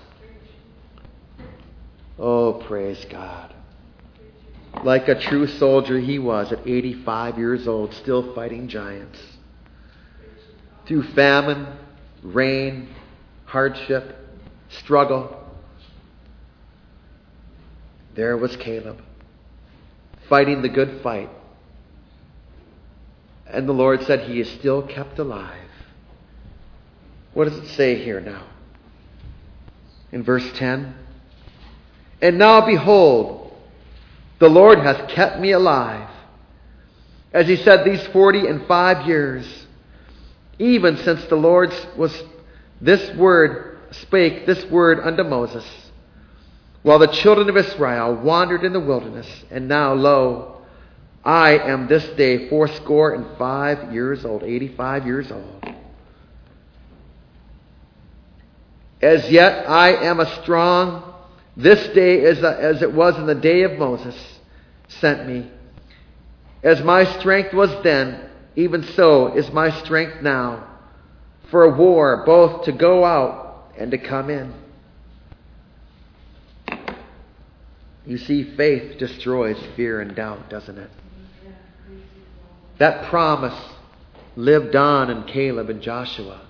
Oh, praise God. Like a true soldier he was at eighty-five years old, still fighting giants. Through famine, rain, hardship, struggle, there was Caleb, fighting the good fight. And the Lord said he is still kept alive. What does it say here now? In verse ten. And now behold, the Lord hath kept me alive, as he said, these forty and five years, even since the Lord was this word spake this word unto Moses, while the children of Israel wandered in the wilderness. And now, lo, I am this day fourscore and five years old, eighty-five years old. As yet I am a strong. This day is a, as it was in the day of Moses sent me. As my strength was then, even so is my strength now, for a war both to go out and to come in. You see, faith destroys fear and doubt, doesn't it? That promise lived on in Caleb and Joshua.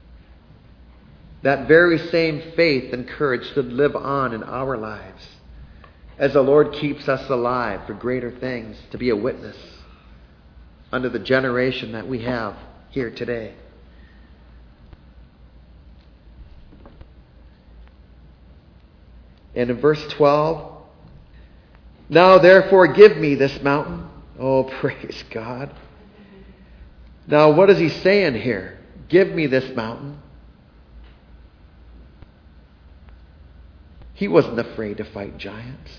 That very same faith and courage should live on in our lives as the Lord keeps us alive for greater things, to be a witness unto the generation that we have here today. And in verse twelve, now therefore give me this mountain. Oh, praise God. Now what is he saying here? Give me this mountain. He wasn't afraid to fight giants.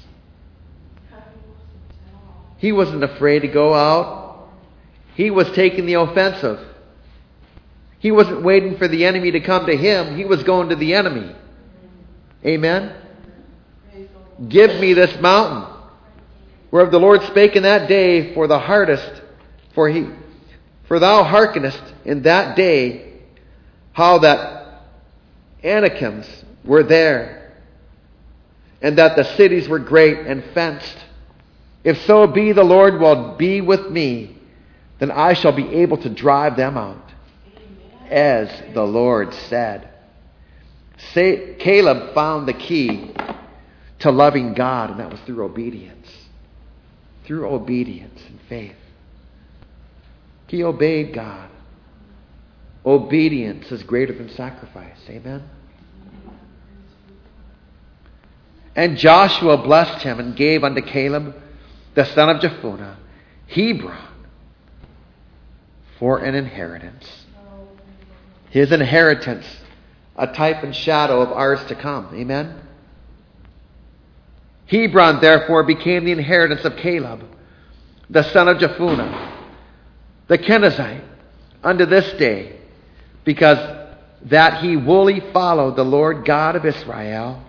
He wasn't afraid to go out. He was taking the offensive. He wasn't waiting for the enemy to come to him. He was going to the enemy. Amen? Give me this mountain. Whereof the Lord spake in that day for the hardest, for he, for thou hearkenest in that day how that Anakims were there, and that the cities were great and fenced. If so be the Lord will be with me, then I shall be able to drive them out, as the Lord said. Say, Caleb found the key to loving God, and that was through obedience. Through obedience and faith. He obeyed God. Obedience is greater than sacrifice. Amen? And Joshua blessed him and gave unto Caleb, the son of Jephunneh, Hebron for an inheritance. His inheritance, a type and shadow of ours to come. Amen? Hebron, therefore, became the inheritance of Caleb, the son of Jephunneh, the Kenizzite, unto this day, because that he wholly followed the Lord God of Israel.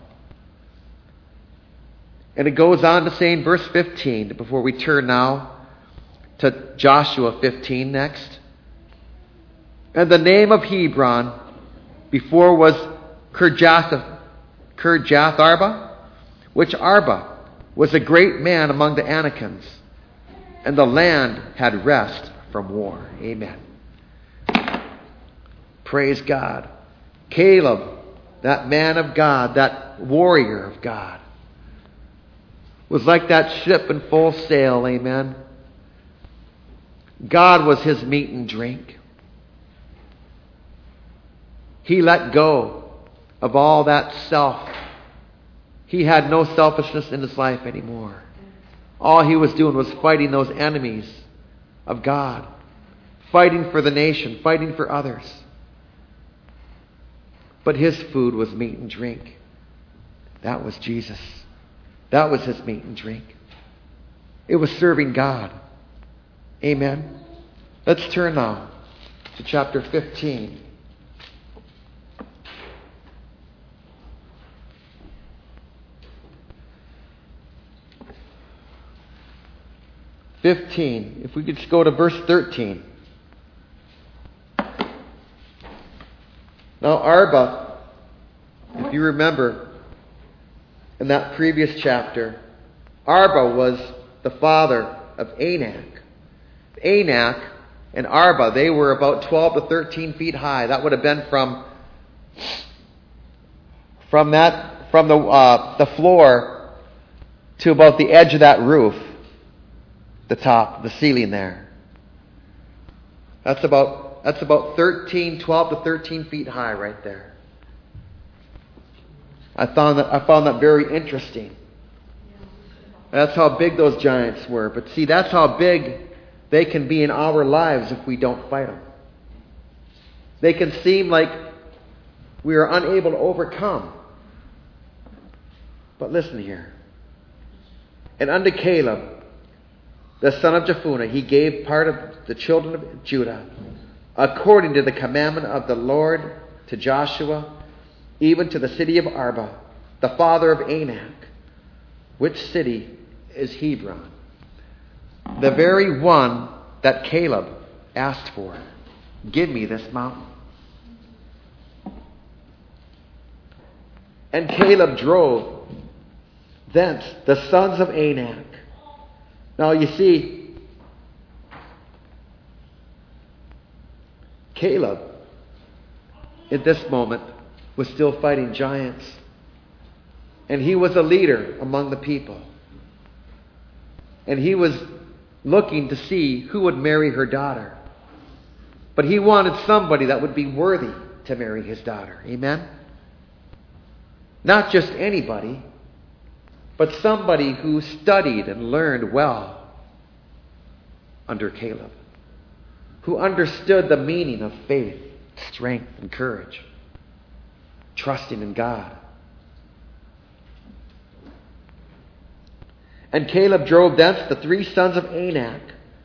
And it goes on to say in verse fifteen, before we turn now to Joshua fifteen next. And the name of Hebron before was Kirjath, Kirjath Arba, which Arba was a great man among the Anakims, and the land had rest from war. Amen. Praise God. Caleb, that man of God, that warrior of God, was like that ship in full sail. Amen. God was his meat and drink. He let go of all that self. He had no selfishness in his life anymore. All he was doing was fighting those enemies of God. Fighting for the nation. Fighting for others. But his food was meat and drink. That was Jesus. That was his meat and drink. It was serving God. Amen. Let's turn now to chapter fifteen. fifteen. If we could just go to verse thirteen. Now Arba, if you remember, in that previous chapter, Arba was the father of Anak. Anak and Arba, they were about twelve to thirteen feet high. That would have been from from that from the uh, the floor to about the edge of that roof, the top, the ceiling there. That's about that's about thirteen, twelve to thirteen feet high right there. I found that I found that very interesting. That's how big those giants were. But see, that's how big they can be in our lives if we don't fight them. They can seem like we are unable to overcome. But listen here. And unto Caleb, the son of Jephunneh, he gave part of the children of Judah, according to the commandment of the Lord to Joshua, even to the city of Arba, the father of Anak, which city is Hebron, the very one that Caleb asked for. Give me this mountain. And Caleb drove thence the sons of Anak. Now you see, Caleb at this moment was still fighting giants. And he was a leader among the people. And he was looking to see who would marry her daughter. But he wanted somebody that would be worthy to marry his daughter. Amen? Not just anybody. but somebody who studied and learned well under Caleb, who understood the meaning of faith, strength, and courage, trusting in God. And Caleb drove thence the three sons of Anak,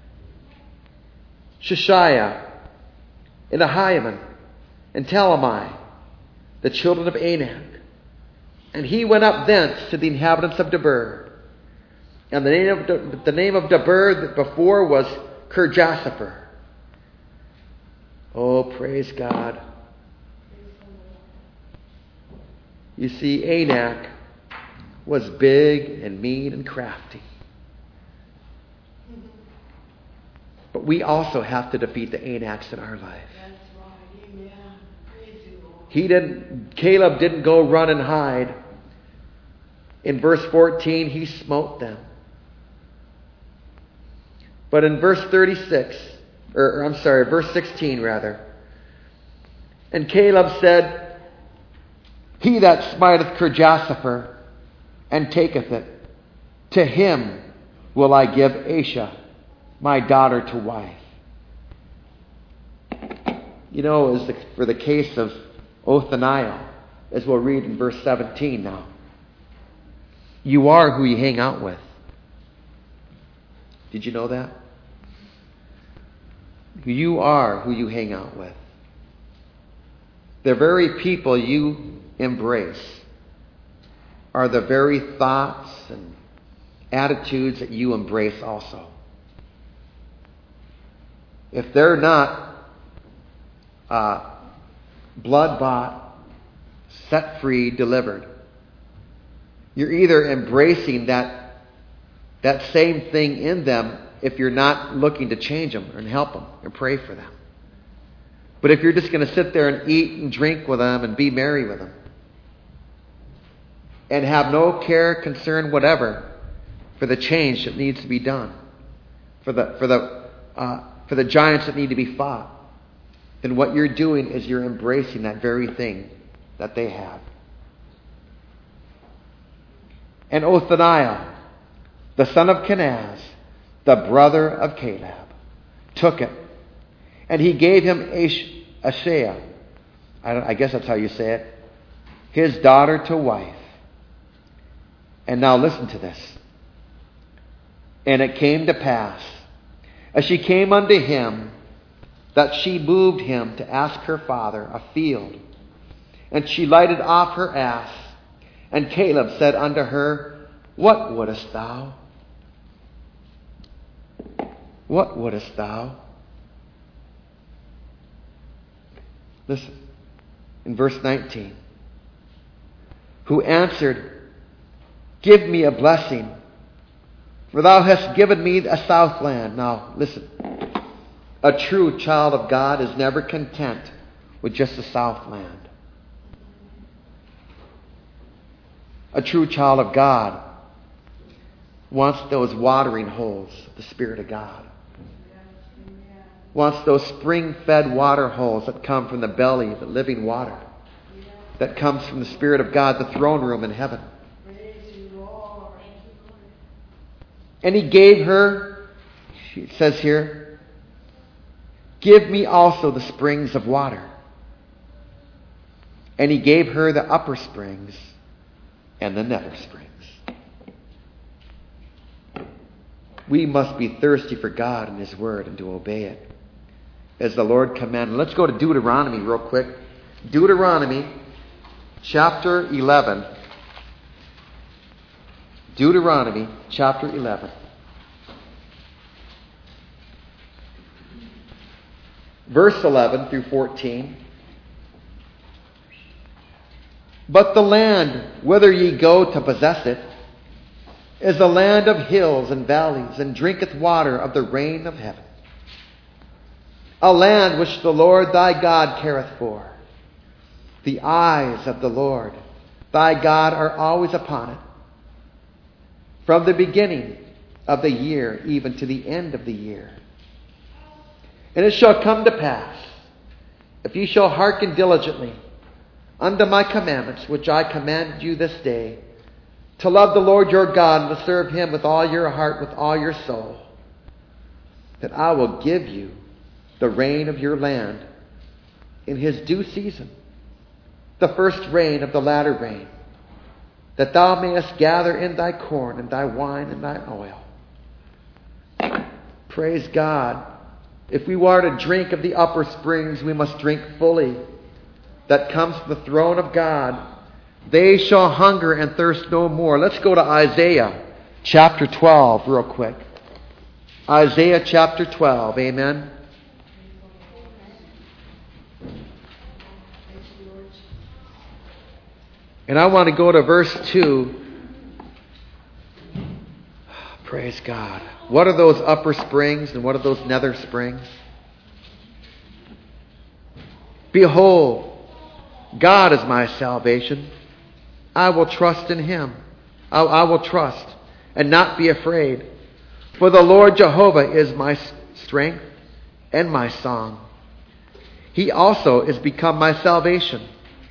Shishaiah, and Ahiman, and Talmai, the children of Anak. And he went up thence to the inhabitants of Debir. And the name of, De- the name of Debir before was Kirjathaper. Oh, praise God. You see, Anak was big and mean and crafty. But we also have to defeat the Anaks in our life. That's right. Amen. Praise you, Lord. He didn't, Caleb didn't go run and hide. In verse fourteen, he smote them. But in verse thirty-six, or, or I'm sorry, verse sixteen rather, and Caleb said, he that smiteth Kirjathaper and taketh it, to him will I give Asha, my daughter, to wife. You know, as the, for the case of Othniel, as we'll read in verse seventeen now. You are who you hang out with. Did you know that? You are who you hang out with. The very people you embrace are the very thoughts and attitudes that you embrace also. If they're not uh, blood-bought, set-free, delivered, you're either embracing that, that same thing in them if you're not looking to change them and help them and pray for them. But if you're just going to sit there and eat and drink with them and be merry with them and have no care, concern, whatever for the change that needs to be done, for the for the uh, for the giants that need to be fought, then what you're doing is you're embracing that very thing that they have. And Othniel, the son of Kenaz, the brother of Caleb, took it, and he gave him Ashiah, I, don't, I guess that's how you say it, his daughter to wife. And now listen to this. And it came to pass, as she came unto him, that she moved him to ask her father a field. And she lighted off her ass. And Caleb said unto her, What wouldest thou? What wouldest thou? Listen, in verse nineteen. Who answered, Give me a blessing, for thou hast given me a southland. Now, listen. A true child of God is never content with just the southland. A true child of God wants those watering holes of the Spirit of God. Wants those spring-fed water holes that come from the belly of the living water. That comes from the Spirit of God, the throne room in heaven. And he gave her, it says here, Give me also the springs of water. And he gave her the upper springs and the nether springs. We must be thirsty for God and His Word and to obey it as the Lord commanded. Let's go to Deuteronomy real quick. Deuteronomy chapter eleven. Deuteronomy chapter eleven. Verse eleven through fourteen. But the land, whither ye go to possess it, is a land of hills and valleys, and drinketh water of the rain of heaven. A land which the Lord thy God careth for. The eyes of the Lord thy God are always upon it, from the beginning of the year even to the end of the year. And it shall come to pass, if ye shall hearken diligently unto my commandments, which I command you this day, to love the Lord your God and to serve Him with all your heart, with all your soul, that I will give you the rain of your land in His due season, the first rain of the latter rain, that thou mayest gather in thy corn and thy wine and thy oil. Praise God. If we are to drink of the upper springs, we must drink fully. That comes from the throne of God. They shall hunger and thirst no more. Let's go to Isaiah chapter twelve real quick. Isaiah chapter twelve. Amen. And I want to go to verse two. Praise God. What are those upper springs and what are those nether springs? Behold, God is my salvation. I will trust in Him. I, I will trust and not be afraid. For the Lord Jehovah is my strength and my song. He also is become my salvation.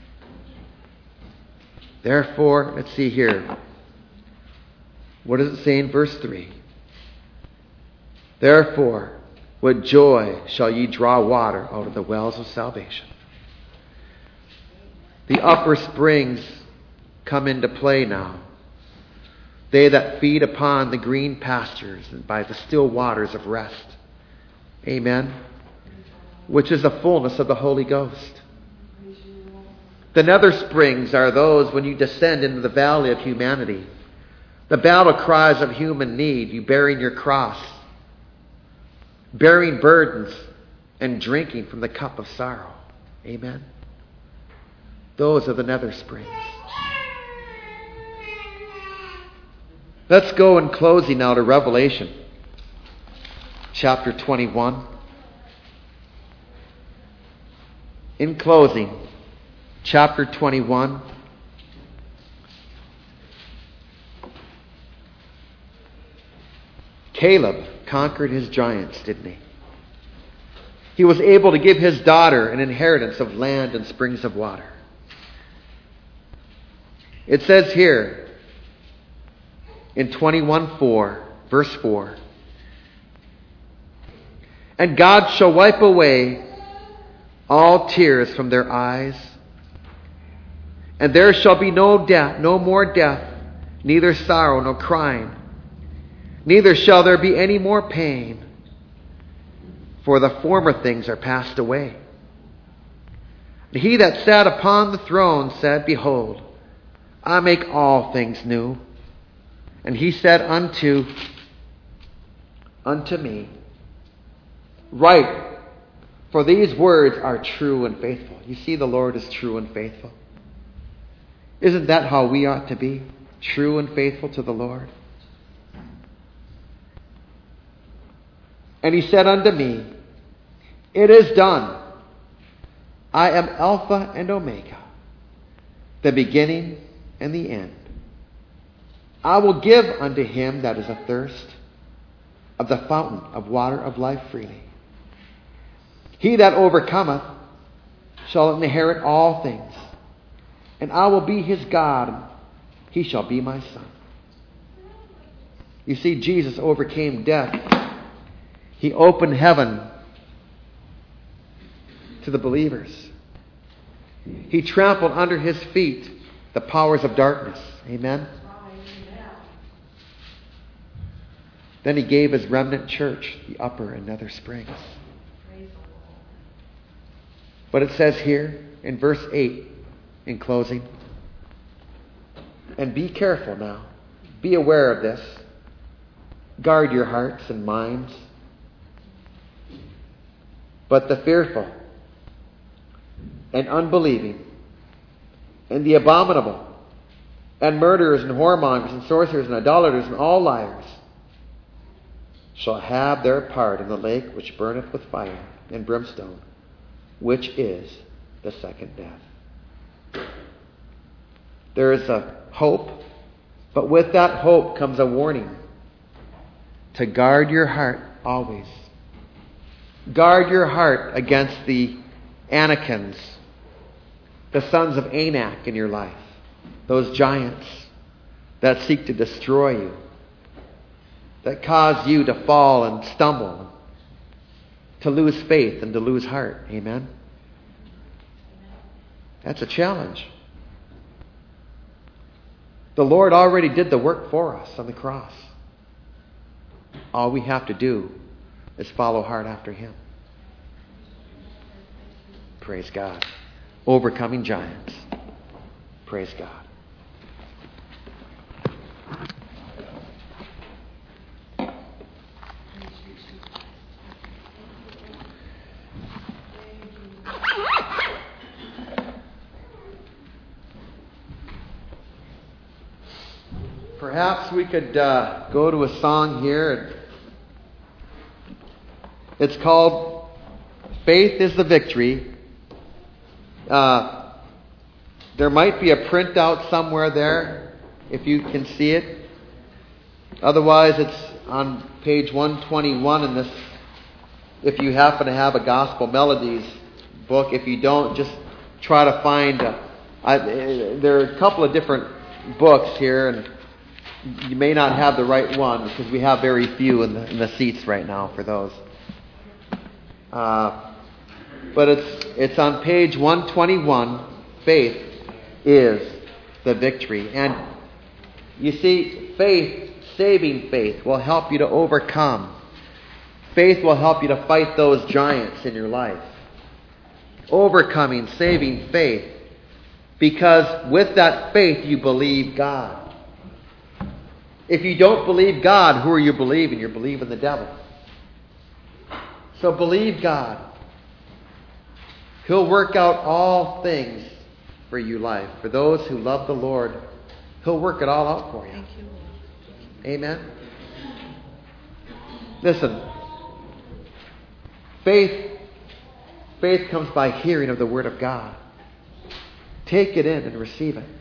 Therefore, let's see here. What does it say in verse three? Therefore, with joy shall ye draw water out of the wells of salvation. The upper springs come into play now. They that feed upon the green pastures and by the still waters of rest. Amen. Which is the fullness of the Holy Ghost. The nether springs are those when you descend into the valley of humanity. The battle cries of human need, you bearing your cross, bearing burdens, and drinking from the cup of sorrow. Amen. Those are the nether springs. Let's go in closing now to Revelation chapter twenty-one. In closing, chapter twenty-one. Caleb conquered his giants, didn't he? He was able to give his daughter an inheritance of land and springs of water. It says here in twenty-one four, verse four, and God shall wipe away all tears from their eyes, and there shall be no death, no more death, neither sorrow nor crying. Neither shall there be any more pain, for the former things are passed away. And he that sat upon the throne said, Behold, I make all things new. And he said unto, unto me, Write, for these words are true and faithful. You see, the Lord is true and faithful. Isn't that how we ought to be? True and faithful to the Lord. And he said unto me, It is done. I am Alpha and Omega, the beginning and the end. I will give unto him that is athirst of the fountain of water of life freely. He that overcometh shall inherit all things, and I will be his God, and he shall be my son. You see, Jesus overcame death. He opened heaven to the believers. He trampled under his feet the powers of darkness. Amen. Then he gave his remnant church the upper and nether springs. But it says here in verse eight, in closing, and be careful now. Be aware of this. Guard your hearts and minds. But the fearful and unbelieving and the abominable and murderers and whoremongers and sorcerers and idolaters and all liars shall have their part in the lake which burneth with fire and brimstone, which is the second death. There is a hope, but with that hope comes a warning to guard your heart always. Guard your heart against the Anakins, the sons of Anak in your life, those giants that seek to destroy you, that cause you to fall and stumble, to lose faith and to lose heart. Amen? That's a challenge. The Lord already did the work for us on the cross. All we have to do is follow hard after Him. Praise God. Overcoming giants. Praise God. Perhaps we could uh, go to a song here. It's called Faith is the Victory. Uh, there might be a printout somewhere there, if you can see it. Otherwise, it's on page one twenty-one in this, if you happen to have a Gospel Melodies book. If you don't, just try to find... A, I, there are a couple of different books here, and you may not have the right one because we have very few in the, in the seats right now for those. Uh, but it's it's on page one twenty-one. Faith is the victory. And you see, faith, saving faith, will help you to overcome. Faith will help you to fight those giants in your life. Overcoming, saving faith. Because with that faith, you believe God. If you don't believe God, who are you believing? You're believing the devil. So believe God. He'll work out all things for you life. For those who love the Lord, He'll work it all out for you. Thank you. Amen. Listen. Faith, faith comes by hearing of the Word of God. Take it in and receive it.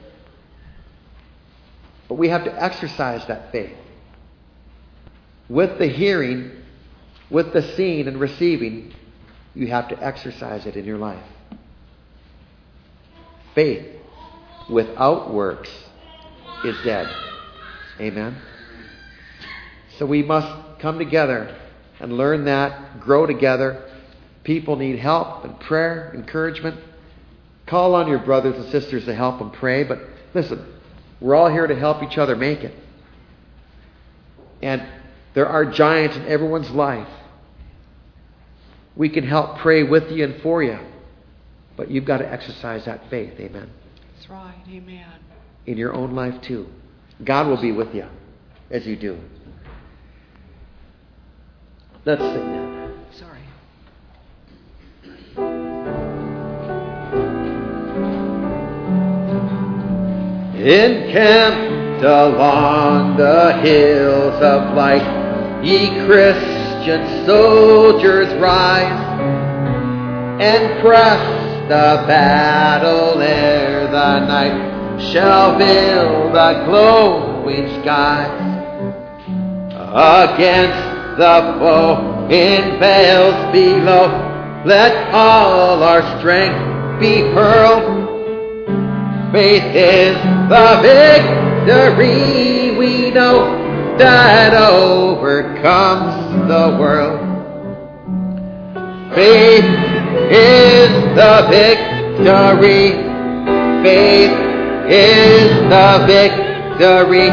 But we have to exercise that faith. With the hearing, with the seeing and receiving, you have to exercise it in your life. Faith without works is dead. Amen? So we must come together and learn that, grow together. People need help and prayer, encouragement. Call on your brothers and sisters to help them pray. But listen, we're all here to help each other make it. And there are giants in everyone's life. We can help pray with you and for you. But you've got to exercise that faith. Amen. That's right. Amen. In your own life too. God will be with you as you do. Let's sing that. Sorry. Encamped along the hills of light, ye Christian soldiers rise, and press the battle ere the night shall veil the glowing skies. Against the foe in vales below, let all our strength be hurled. Faith is the victory we know that overcomes the world. Faith is the victory. Faith is the victory.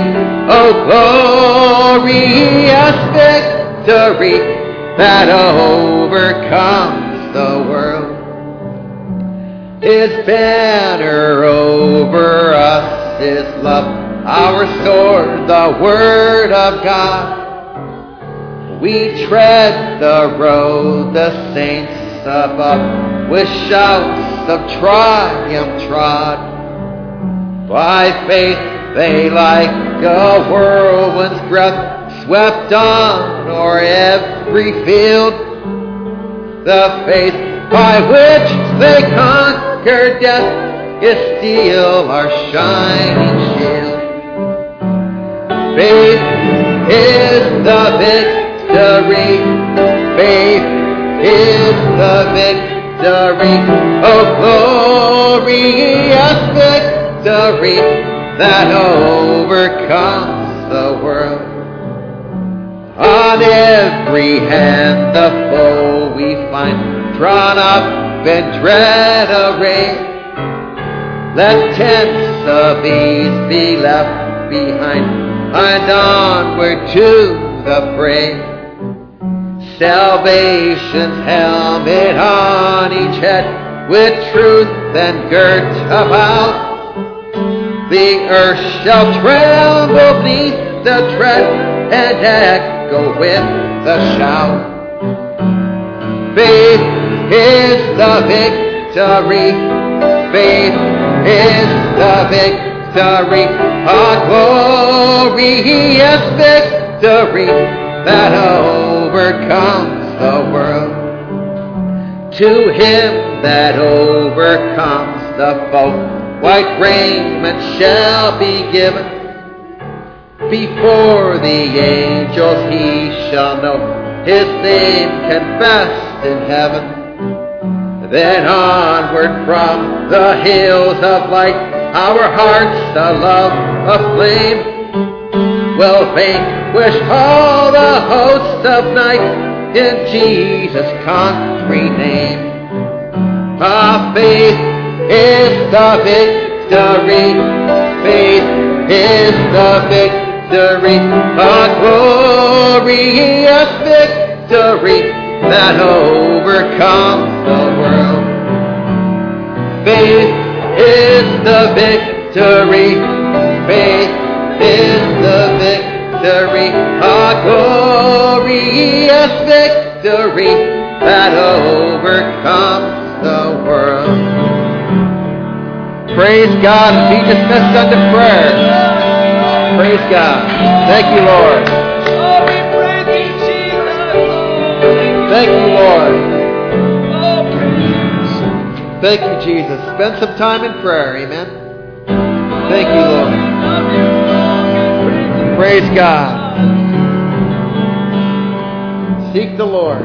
Oh, glorious victory that overcomes the world. His banner over us is love, our sword, the Word of God. We tread the road the saints above with shouts of triumph trod. By faith they like a whirlwind's breath swept on o'er every field. The faith by which they conquer death is still our shining shield. Faith is the victory. Faith is the victory. Oh, glorious victory that overcomes overcomes the world. On every hand the foe we find, drawn up in dread array. Let tents of ease be left behind, and onward to the fray. Salvation's helmet on each head, with truth then girt about. The earth shall tremble beneath the tread, and echo with the shout. Faith is the victory. Faith is the victory. Our glorious victory that overcomes the world. To him that overcomes the foe, white raiment shall be given. Before the angels he shall know, his name confessed in heaven. Then onward from the hills of light, our hearts a love aflame, will vanquish all the hosts of night in Jesus' conquering name. Our faith is the victory. Faith is the victory. Our glorious victory that overcomes the world. Faith is the victory. Faith is the victory. Our glorious victory that overcomes the world. Praise God and be dismissed unto prayer. Praise God. Thank you, Lord. Thank you, Lord. Thank you, Jesus. Spend some time in prayer. Amen. Thank you, Lord. Praise God. Seek the Lord.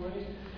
Lord.